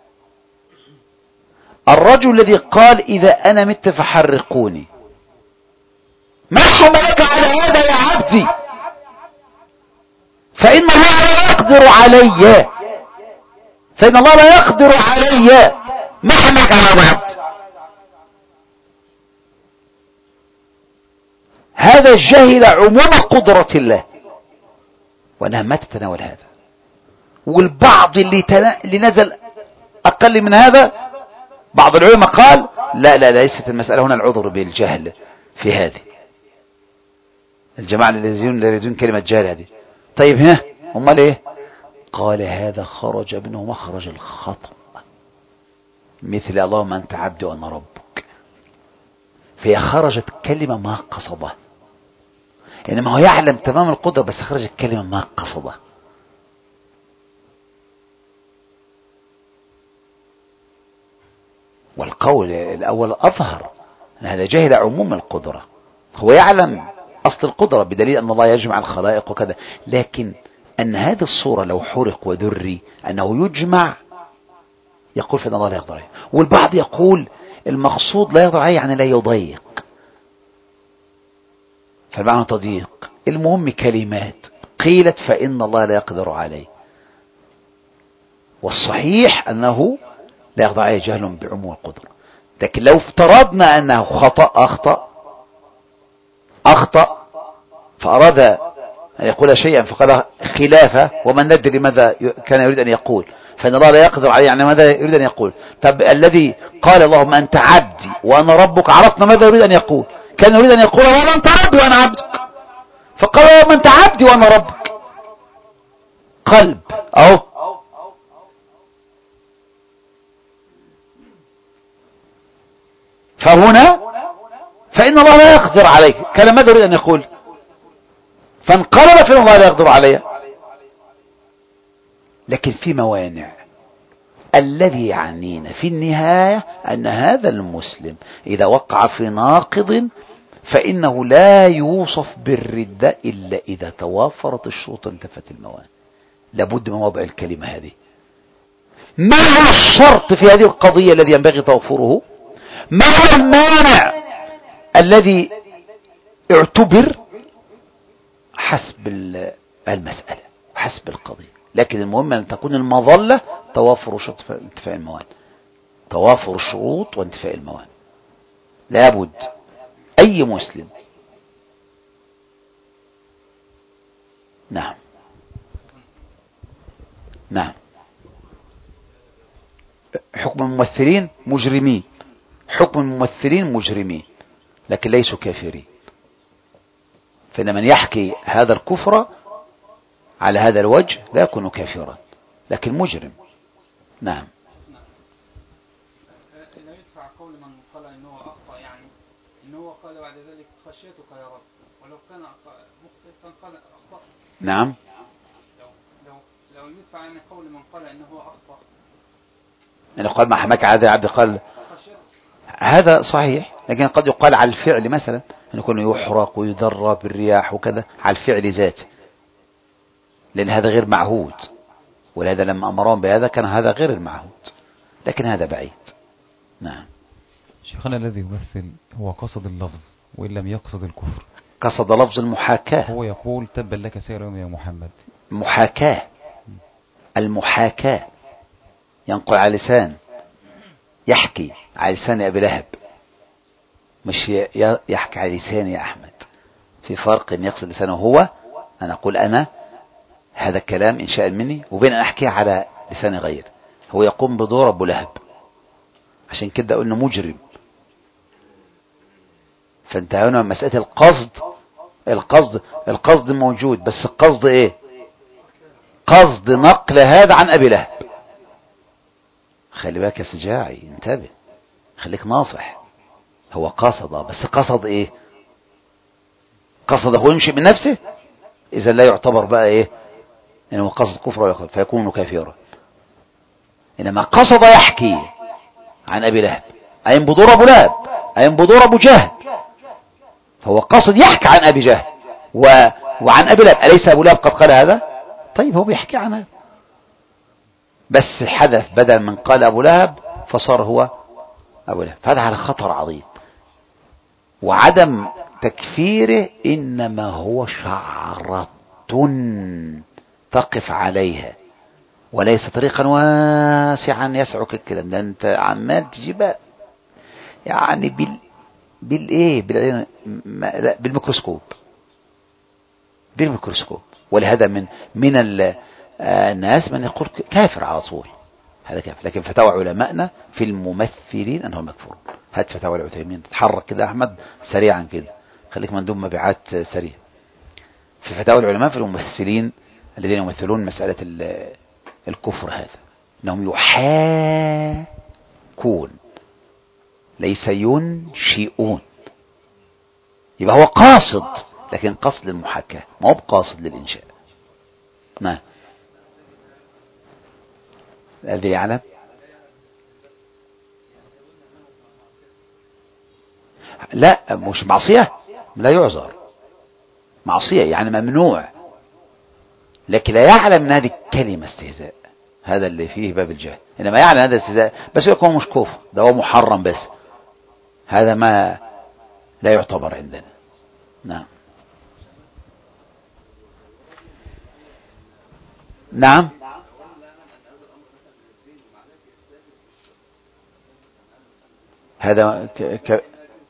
[SPEAKER 1] الرجل الذي قال إذا أنا مت فحرقوني، ما حملك على هذا يا عبدي؟ فإن الله لا يقدر علي، فإن الله لا يقدر علي، ما حملك على هذا يا عبد؟ هذا جهل عموم قدرة الله وأنها ما تتناول هذا. والبعض اللي, تنا... اللي نزل أقل من هذا، بعض العلماء قال لا لا ليست المسألة هنا العذر بالجهل في هذه. الجماعة الذين يريدون كلمة جهل هذه، طيب ها امال ايه؟ قال هذا خرج منه مخرج الخطأ، مثل اللهم أنت عبدي وأنا ربك، فهي خرجت كلمة ما قصده، إنما هو يعلم تمام القدرة بس خرجت كلمة ما قصده. والقول الأول أظهر أن هذا جهل عموم القدرة، هو يعلم أصل القدرة بدليل أن الله يجمع الخلائق وكذا، لكن أن هذه الصورة لو حرق وذري أنه يجمع، يقول فإن الله لا يقدر عليه. والبعض يقول المقصود لا يقدر عليه يعني لا يضيق، فالمعنى تضييق. المهم كلمات قيلت فإن الله لا يقدر عليه، والصحيح أنه لا يقدر عليه جهل بعموم القدرة. لكن لو افترضنا أنه خطأ أخطأ أخطأ فأراد أن يقول شيئا فقال خلافه، ومن ندري ماذا كان يريد أن يقول، فإن الله لا يقدر عليه يعني ماذا يريد أن يقول. طب الذي قال اللهم أنت عبدي وأنا ربك، عرفنا ماذا يريد أن يقول، كان يريد أن يقول اللهم أنت عبدي وأنا عبدك، فقال اللهم أنت عبدي وأنا ربك، قلب أهو. فهنا فإن الله لا يقدر عليك كان ماذا يريد أن يقول؟ فانقلب فإن الله لا يقدر عليه. لكن في موانع. الذي يعنينا في النهاية أن هذا المسلم إذا وقع في ناقض فإنه لا يوصف بالردة إلا إذا توافرت الشروط انتفت الموانع. لابد من وضع الكلمة هذه. ما هو الشرط في هذه القضية الذي ينبغي توفره؟ ما هو المانع الذي اعتبر حسب المسألة حسب القضية؟ لكن المهم أن تكون المظلة توافر شروط وانتفاء الموانع، توافر الشروط وانتفاء الموانع. لابد أي مسلم. نعم نعم. حكم الممثلين مجرمين، حكم الممثلين مجرمين لكن ليسوا كافرين، فإن من يحكي هذا الكفر على هذا الوجه لا يكون كافرا لكن مجرم. نعم.
[SPEAKER 3] لا يدفع قول من قال انه اخطا، يعني انه قال بعد ذلك خشيتك يا رب، ولو كان مخطئا قال اخطا.
[SPEAKER 1] نعم.
[SPEAKER 3] لو لو لو يدفع عن قول من قال انه اخطا،
[SPEAKER 1] يعني قال ما حماك على هذا العبد قال هذا صحيح، لكن قد يقال على الفعل مثلا أن يكون يحرق ويذرى بالرياح وكذا على الفعل ذاته، لأن هذا غير معهود، ولهذا لما أمرهم بهذا كان هذا غير المعهود، لكن هذا بعيد. نعم.
[SPEAKER 2] شيخنا الذي يمثل هو قصد اللفظ وإن لم يقصد الكفر،
[SPEAKER 1] قصد لفظ المحاكاة.
[SPEAKER 2] هو يقول تبا لك سير يوم يا محمد،
[SPEAKER 1] محاكاة، المحاكاة ينقل على لسان، يحكي على لسان أبي لهب، مش يحكي على لسان يا أحمد. في فرق إن يقصد لسانه هو، أنا أقول أنا هذا الكلام إن شاء مني، وبين أن أحكي على لسان غير. هو يقوم بدور أبو لهب، عشان كده قلنا مجرم. فانتهينا من مسألة القصد. القصد القصد موجود، بس القصد إيه؟ قصد نقل هذا عن أبي لهب. خلي بالك يا سجاعي، انتبه، خليك ناصح. هو قصد، بس قصد ايه؟ قصد هو يمشي من نفسه، اذا لا يعتبر بقى ايه انه يعني قصد كفر فيكون كافرا. انما قصد يحكي عن ابي لهب، اين بدور ابو لهب، اين بدور ابو جهل، فهو قصد يحكي عن ابي جهل و... وعن ابي لهب. اليس ابو لهب قد قال هذا؟ طيب هو بيحكي عن هذا، بس حدث بدل من قال ابو لهب فصار هو ابو لهب. فهذا على خطر عظيم. وعدم تكفيره إنما هو شعرة تقف عليها، وليس طريقا واسعا يسعك الكلام ده. انت عمال تجيب يعني بال بالايه بال... بالميكروسكوب بالميكروسكوب. ولهذا من من الناس من يقول كافر على طول، هذا كافر. لكن فتاوى علمائنا في الممثلين انهم يكفرون. هات فتاوى العثيمين، تتحرك كده احمد سريعا كده، خليك مندوب مبيعات سريع. في فتاوى العلماء في الممثلين الذين يمثلون مسألة الكفر هذا، انهم يحاكون ليس ينشئون. يبقى هو قاصد، لكن قصد للمحاكاة، ما هو بقاصد للإنشاء. نعم. الذي يعلم لا مش معصية، لا يعذر، معصية يعني ممنوع، لكن لا يعلم ان هذه الكلمة استهزاء، هذا اللي فيه باب الجهل. انما يعلم هذا استهزاء بس يكون مش كفر، ده هو محرم بس، هذا ما لا يعتبر عندنا. نعم نعم هذا ك... ك...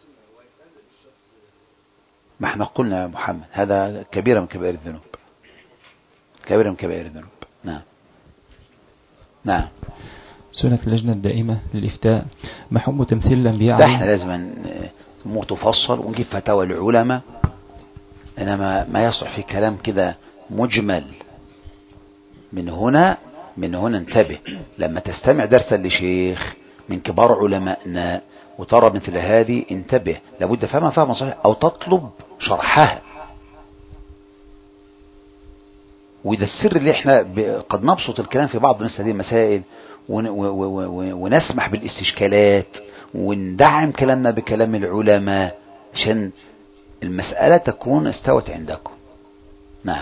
[SPEAKER 1] ما احنا قلنا يا محمد هذا كبيرة من كبائر الذنوب، كبيرة من كبائر الذنوب. نعم نعم.
[SPEAKER 2] سنة اللجنة الدائمة للإفتاء، ما حكم تمثيل الأنبياء؟
[SPEAKER 1] ده احنا لازم مو تفصل ونجيب فتاوى العلماء، انما ما يصح في كلام كده مجمل. من هنا من هنا انتبه، لما تستمع درسا لشيخ من كبار علمائنا وترى مثل هذه انتبه، لابد فهمها فهما صحيح او تطلب شرحها. وإذا السر اللي احنا قد نبسط الكلام في بعض مثل هذه المسائل ونسمح بالاستشكالات وندعم كلامنا بكلام العلماء عشان المسألة تكون استوت عندكم. نعم.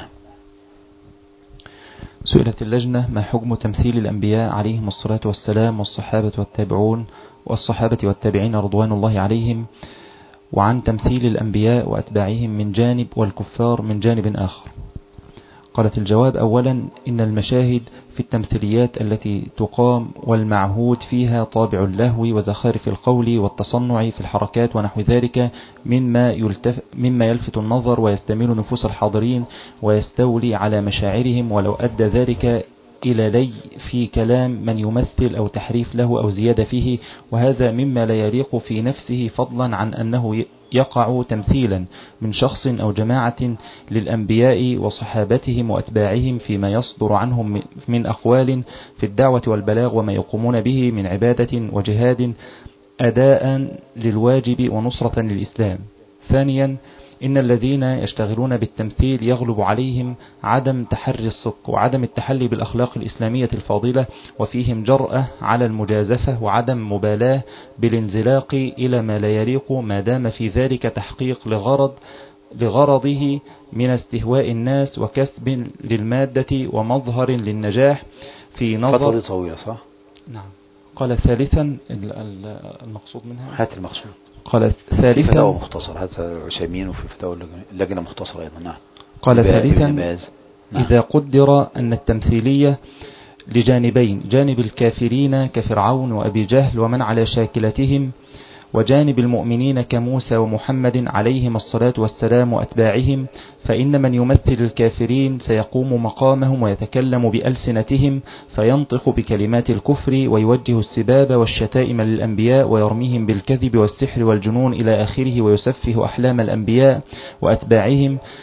[SPEAKER 2] سئلت اللجنة ما حكم تمثيل الأنبياء عليهم الصلاة والسلام والصحابة والتابعون والصحابة والتابعين رضوان الله عليهم، وعن تمثيل الأنبياء وأتباعهم من جانب والكفار من جانب آخر؟ قالت الجواب: أولا إن المشاهد في التمثيليات التي تقام والمعهود فيها طابع اللهو وزخارف القول والتصنع في الحركات ونحو ذلك مما, يلتف مما يلفت النظر ويستميل نفوس الحاضرين ويستولي على مشاعرهم، ولو أدى ذلك إلى لي في كلام من يمثل أو تحريف له أو زيادة فيه، وهذا مما لا يليق في نفسه، فضلا عن أنه يقع تمثيلا من شخص أو جماعة للأنبياء وصحابتهم وأتباعهم فيما يصدر عنهم من أقوال في الدعوة والبلاغ وما يقومون به من عبادة وجهاد أداء للواجب ونصرة للإسلام. ثانيا إن الذين يشتغلون بالتمثيل يغلب عليهم عدم تحري الصدق وعدم التحلي بالأخلاق الإسلامية الفاضلة، وفيهم جرأة على المجازفة وعدم مبالاة بالانزلاق إلى ما لا يليق، ما دام في ذلك تحقيق لغرض لغرضه من استهواء الناس وكسب للمادة ومظهر للنجاح في نظر.
[SPEAKER 1] فترة طويلة صح؟
[SPEAKER 2] نعم. قال ثالثا المقصود منها
[SPEAKER 1] هات المقصود.
[SPEAKER 2] قال ثالثا
[SPEAKER 1] في فتاوى مختصر، هذا عشيمين، وفي فتاوى اللجنة مختصرة أيضا. نعم.
[SPEAKER 2] قال ثالثا
[SPEAKER 1] نعم.
[SPEAKER 2] إذا قدر أن التمثيلية لجانبين، جانب الكافرين كفرعون وأبي جهل ومن على شاكلتهم، وجانب المؤمنين كموسى ومحمد عليهم الصلاة والسلام وأتباعهم، فإن من يمثل الكافرين سيقوم مقامهم ويتكلم بألسنتهم فينطق بكلمات الكفر ويوجه السباب والشتائم للأنبياء ويرميهم بالكذب والسحر والجنون إلى آخره، ويسفه أحلام الأنبياء وأتباعهم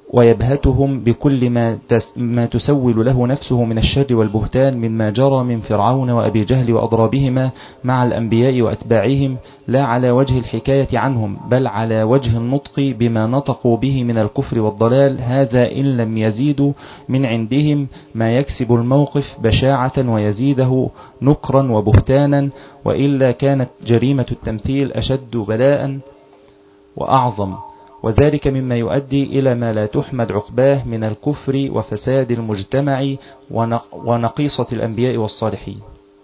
[SPEAKER 5] ويبهتهم بكل ما, تس ما تسول له نفسه من الشر والبهتان مما جرى من فرعون وأبي جهل وأضرابهما مع الأنبياء وأتباعهم، لا على وجه الحكاية عنهم بل على وجه النطق بما نطقوا به من الكفر والضلال، هذا إن لم يزيدوا من عندهم ما يكسب الموقف بشاعة ويزيده نكرا وبهتانا، وإلا كانت جريمة التمثيل أشد بلاء وأعظم، وذلك مما يؤدي إلى ما لا تحمد عقباه من الكفر وفساد المجتمع ونقيصة الأنبياء والصالحين.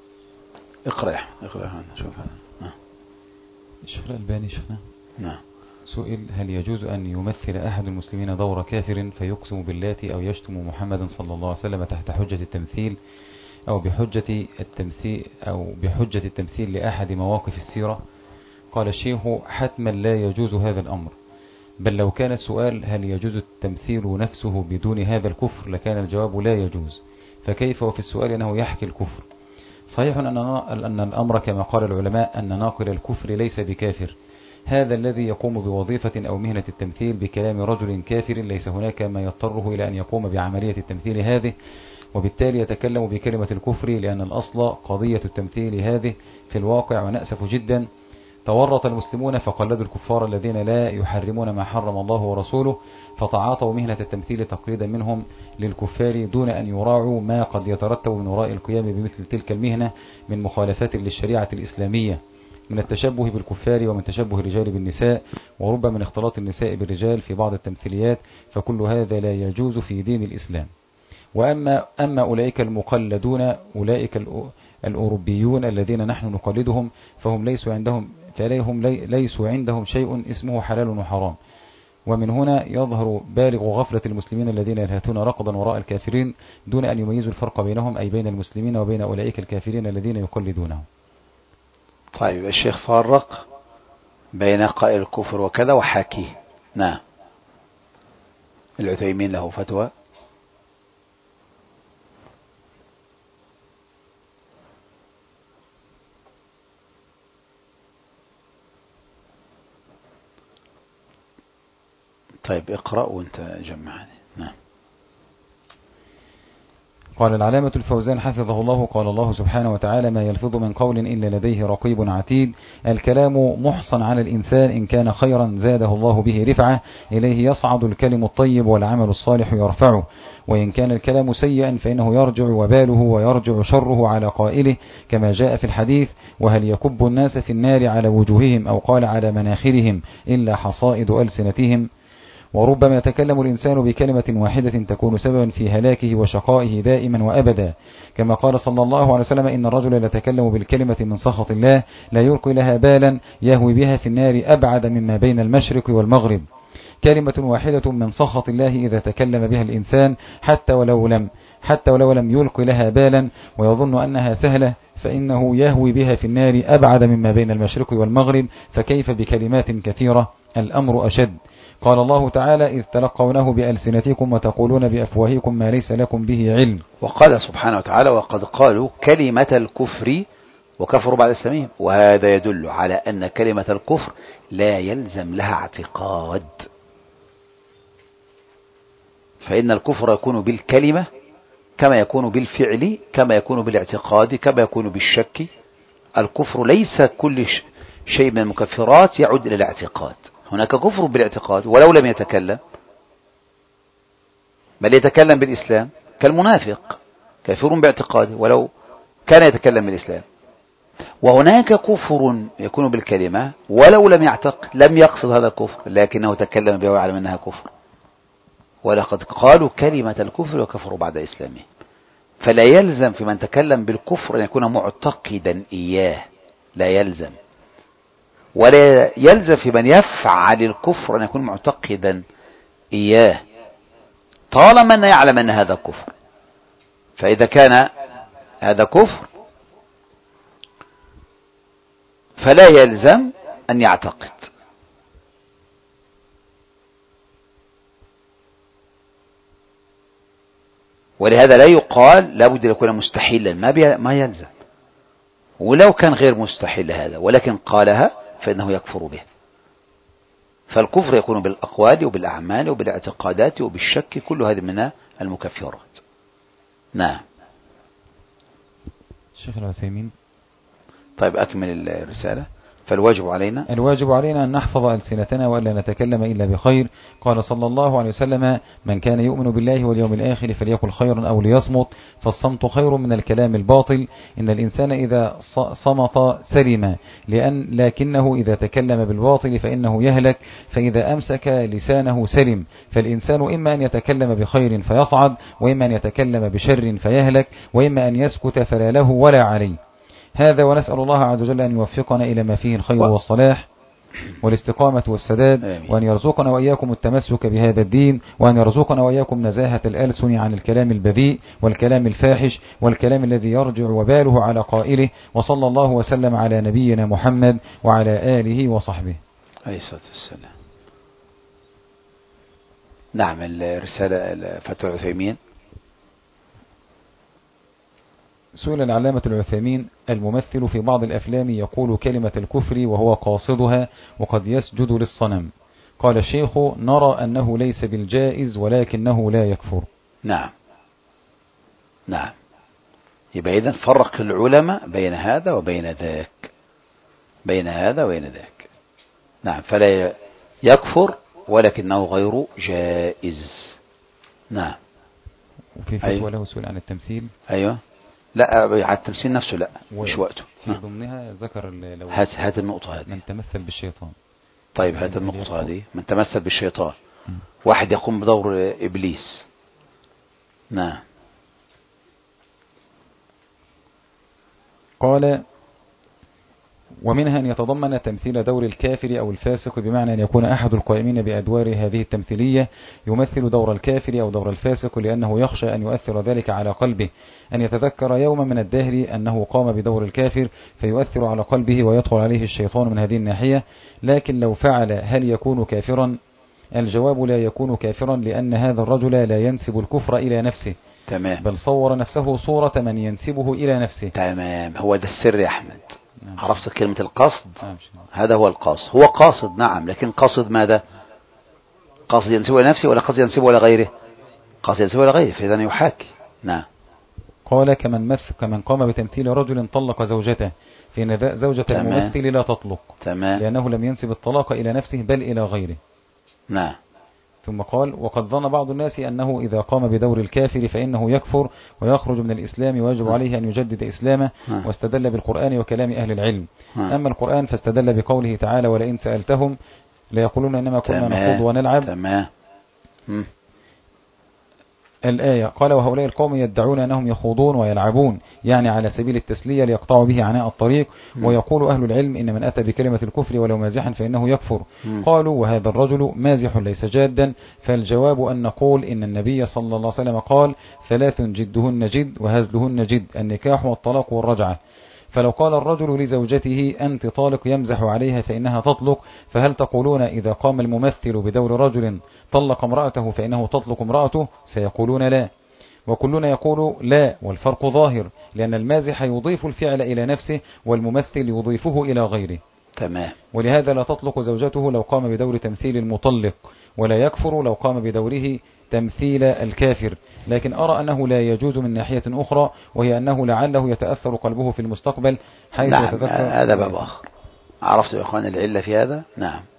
[SPEAKER 1] اقرأ اقرأ هنا شوف هذا.
[SPEAKER 2] الشيخ الألباني شفنا
[SPEAKER 1] نعم
[SPEAKER 2] سئل هل يجوز أن يمثل أحد المسلمين دور كافر فيقسم باللات أو يشتم محمدا صلى الله عليه وسلم تحت حجة التمثيل أو بحجة التمثيل أو بحجة التمثيل لأحد مواقف السيرة؟ قال الشيخ حتما لا يجوز هذا الأمر، بل لو كان السؤال هل يجوز التمثيل نفسه بدون هذا الكفر لكان الجواب لا يجوز، فكيف وفي السؤال أنه يحكي الكفر؟ صحيح أن الأمر كما قال العلماء أن ناقل الكفر ليس بكافر، هذا الذي يقوم بوظيفة أو مهنة التمثيل بكلام رجل كافر ليس هناك ما يضطره إلى أن يقوم بعملية التمثيل هذه، وبالتالي يتكلم بكلمة الكفر، لأن الأصل قضية التمثيل هذه في الواقع. ونأسف جدا تورط المسلمون فقلدوا الكفار الذين لا يحرمون ما حرم الله ورسوله، فتعاطوا مهنة التمثيل تقليدا منهم للكفار دون أن يراعوا ما قد يترتب من وراء القيام بمثل تلك المهنة من مخالفات للشريعة الإسلامية، من التشبه بالكفار ومن تشبه الرجال بالنساء، وربما من اختلاط النساء بالرجال في بعض التمثيليات، فكل هذا لا يجوز في دين الإسلام. وأما أما أولئك المقلدون أولئك الأوروبيون الذين نحن نقلدهم فهم ليسوا عندهم فليهم ليسوا عندهم شيء اسمه حلال وحرام، ومن هنا يظهر بالغ غفلة المسلمين الذين يلهثون رقضا وراء الكافرين دون أن يميزوا الفرق بينهم، أي بين المسلمين وبين أولئك الكافرين الذين يقلدونهم.
[SPEAKER 1] طيب الشيخ فرق بين قائل الكفر وكذا وحاكيه. نعم العثيمين له فتوى. طيب اقرأ وانت جمعني. نعم.
[SPEAKER 2] قال العلامة الفوزان حفظه الله قال الله سبحانه وتعالى ما يلفظ من قول إلا لديه رقيب عتيد، الكلام محصن على الإنسان إن كان خيرا زاده الله به رفعة، إليه يصعد الكلم الطيب والعمل الصالح يرفعه، وإن كان الكلام سيئا فإنه يرجع وباله ويرجع شره على قائله كما جاء في الحديث، وهل يكب الناس في النار على وجوههم أو قال على مناخرهم إلا حصائد ألسنتهم. وربما يتكلم الإنسان بكلمة واحدة تكون سببا في هلاكه وشقائه دائما وأبدا، كما قال صلى الله عليه وسلم إن الرجل يتكلم بالكلمة من سخط الله لا يلقي لها بالا يهوي بها في النار أبعد مما بين المشرق والمغرب. كلمة واحدة من سخط الله إذا تكلم بها الإنسان حتى ولو لم حتى ولو لم يلقي لها بالا ويظن أنها سهلة فإنه يهوي بها في النار أبعد مما بين المشرق والمغرب، فكيف بكلمات كثيرة؟ الأمر أشد. قال الله تعالى إذ تلقونه بألسنتكم وتقولون بأفواهكم ما ليس لكم به علم.
[SPEAKER 1] وقال سبحانه وتعالى وقد قالوا كلمة الكفر وكفروا بعد إسلامهم، وهذا يدل على أن كلمة الكفر لا يلزم لها اعتقاد، فإن الكفر يكون بالكلمة كما يكون بالفعل كما يكون بالاعتقاد كما يكون بالشك. الكفر ليس كل شيء من المكفرات يعود إلى الاعتقاد، هناك كفر بالاعتقاد ولو لم يتكلم، بل يتكلم بالإسلام كالمنافق كافر باعتقاده ولو كان يتكلم بالإسلام، وهناك كفر يكون بالكلمة ولو لم يعتقد لم يقصد هذا الكفر لكنه تكلم به ويعلم أنها كفر. ولقد قالوا كلمة الكفر وكفروا بعد إسلامه، فلا يلزم في من تكلم بالكفر أن يكون معتقدا إياه، لا يلزم، ولا يلزم في من يفعل الكفر أن يكون معتقدا إياه طالما أن يعلم أن هذا كفر. فإذا كان هذا كفر فلا يلزم أن يعتقد. ولهذا لا يقال لابد أن يكون مستحيلا، ما, ما يلزم، ولو كان غير مستحيل هذا ولكن قالها فإنه يكفر به. فالكفر يكون بالأقوال وبالأعمال وبالاعتقادات وبالشك، كل هذه من المكفرات. نعم.
[SPEAKER 2] الشيخ العثيمين.
[SPEAKER 1] طيب أكمل الرسالة. فالواجب علينا
[SPEAKER 2] الواجب علينا أن نحفظ ألسنتنا وألا نتكلم إلا بخير. قال صلى الله عليه وسلم: من كان يؤمن بالله واليوم الآخر فليقل خيرا أو ليصمت، فالصمت خير من الكلام الباطل. إن الإنسان إذا صمت سلم، لأن لكنه إذا تكلم بالباطل فإنه يهلك، فإذا أمسك لسانه سلم. فالإنسان إما أن يتكلم بخير فيصعد، وإما أن يتكلم بشر فيهلك، وإما أن يسكت فلا له ولا عليه. هذا ونسأل الله عز وجل أن يوفقنا إلى ما فيه الخير والصلاح والاستقامة والسداد، وأن يرزقنا وإياكم التمسك بهذا الدين، وأن يرزقنا وإياكم نزاهة الألسن عن الكلام البذيء والكلام الفاحش والكلام الذي يرجع وباله على قائله. وصلى الله وسلم على نبينا محمد وعلى آله وصحبه
[SPEAKER 1] عليه الصلاة والسلام. نعم. الرسالة فتوى العثيمين.
[SPEAKER 2] سئل العلامة العثيمين: الممثل في بعض الأفلام يقول كلمة الكفر وهو قاصدها وقد يسجد للصنم. قال الشيخ: نرى أنه ليس بالجائز ولكنه لا يكفر.
[SPEAKER 1] نعم نعم. يبقى إذن فرق العلماء بين هذا وبين ذاك، بين هذا وبين ذاك. نعم. فلا يكفر ولكنه غير جائز. نعم.
[SPEAKER 2] وفي فتوى أيوة. له سؤال عن التمثيل.
[SPEAKER 1] أيوة. لا على التمثيل نفسه لا و... مش وقته.
[SPEAKER 2] في ضمنها ذكر لو
[SPEAKER 1] هات هات النقطة هذه.
[SPEAKER 2] من تمثل بالشيطان.
[SPEAKER 1] طيب هات النقطة هذه. من تمثل بالشيطان، م. واحد يقوم بدور إبليس. نعم.
[SPEAKER 2] قال: ومنها أن يتضمن تمثيل دور الكافر أو الفاسق، بمعنى أن يكون أحد القائمين بأدوار هذه التمثيلية يمثل دور الكافر أو دور الفاسق، لأنه يخشى أن يؤثر ذلك على قلبه، أن يتذكر يوما من الدهر أنه قام بدور الكافر فيؤثر على قلبه ويدخل عليه الشيطان من هذه الناحية. لكن لو فعل هل يكون كافرا؟ الجواب: لا يكون كافرا، لأن هذا الرجل لا ينسب الكفر إلى نفسه.
[SPEAKER 1] تمام.
[SPEAKER 2] بل صور نفسه صورة من ينسبه إلى نفسه.
[SPEAKER 1] تمام. هو ده السر يا أحمد. نعم. عرفت كلمة القصد؟ نعم. هذا هو القصد. هو قاصد نعم، لكن قصد ماذا؟ قصد ينسبه إلى نفسه ولا قصد ينسبه إلى غيره؟ قصد ينسبه إلى غيره، فإذا يحاكي. نعم.
[SPEAKER 2] قال: كمن مثل كمن قام بتمثيل رجل طلق زوجته، فإن زوجة الممثل لا تطلق.
[SPEAKER 1] تمام.
[SPEAKER 2] لأنه لم ينسب الطلاق إلى نفسه بل إلى غيره.
[SPEAKER 1] نعم.
[SPEAKER 2] ثم قال: وقد ظن بعض الناس أنه إذا قام بدور الكافر فإنه يكفر ويخرج من الإسلام ويجب عليه أن يجدد إسلامه، واستدل بالقرآن وكلام أهل العلم. أما القرآن فاستدل بقوله تعالى: ولئن سألتهم ليقولون إنما كنا نخوض ونلعب.
[SPEAKER 1] تمام.
[SPEAKER 2] الآية. قال: وهؤلاء القوم يدعون أنهم يخوضون ويلعبون، يعني على سبيل التسلية ليقطعوا به عناء الطريق. م. ويقول أهل العلم: إن من أتى بكلمة الكفر ولو مازحا فإنه يكفر. م. قالوا: وهذا الرجل مازح ليس جادا. فالجواب أن نقول إن النبي صلى الله عليه وسلم قال: ثلاث جدهن جد وهزلهن جد، النكاح والطلاق والرجعة. فلو قال الرجل لزوجته: أنت طالق، يمزح عليها فإنها تطلق، فهل تقولون إذا قام الممثل بدور رجل طلق امرأته فإنه تطلق امرأته؟ سيقولون لا. وكلنا يقول لا، والفرق ظاهر، لأن المازح يضيف الفعل إلى نفسه والممثل يضيفه إلى غيره.
[SPEAKER 1] تمام.
[SPEAKER 2] ولهذا لا تطلق زوجته لو قام بدور تمثيل المطلق، ولا يكفر لو قام بدوره تمثيل الكافر. لكن أرى أنه لا يجوز من ناحية أخرى، وهي أنه لعله يتأثر قلبه في المستقبل حيث
[SPEAKER 1] نعم.
[SPEAKER 2] يتذكر.
[SPEAKER 1] هذا باب آخر. عرفت يا إخوان العلة في هذا؟ نعم.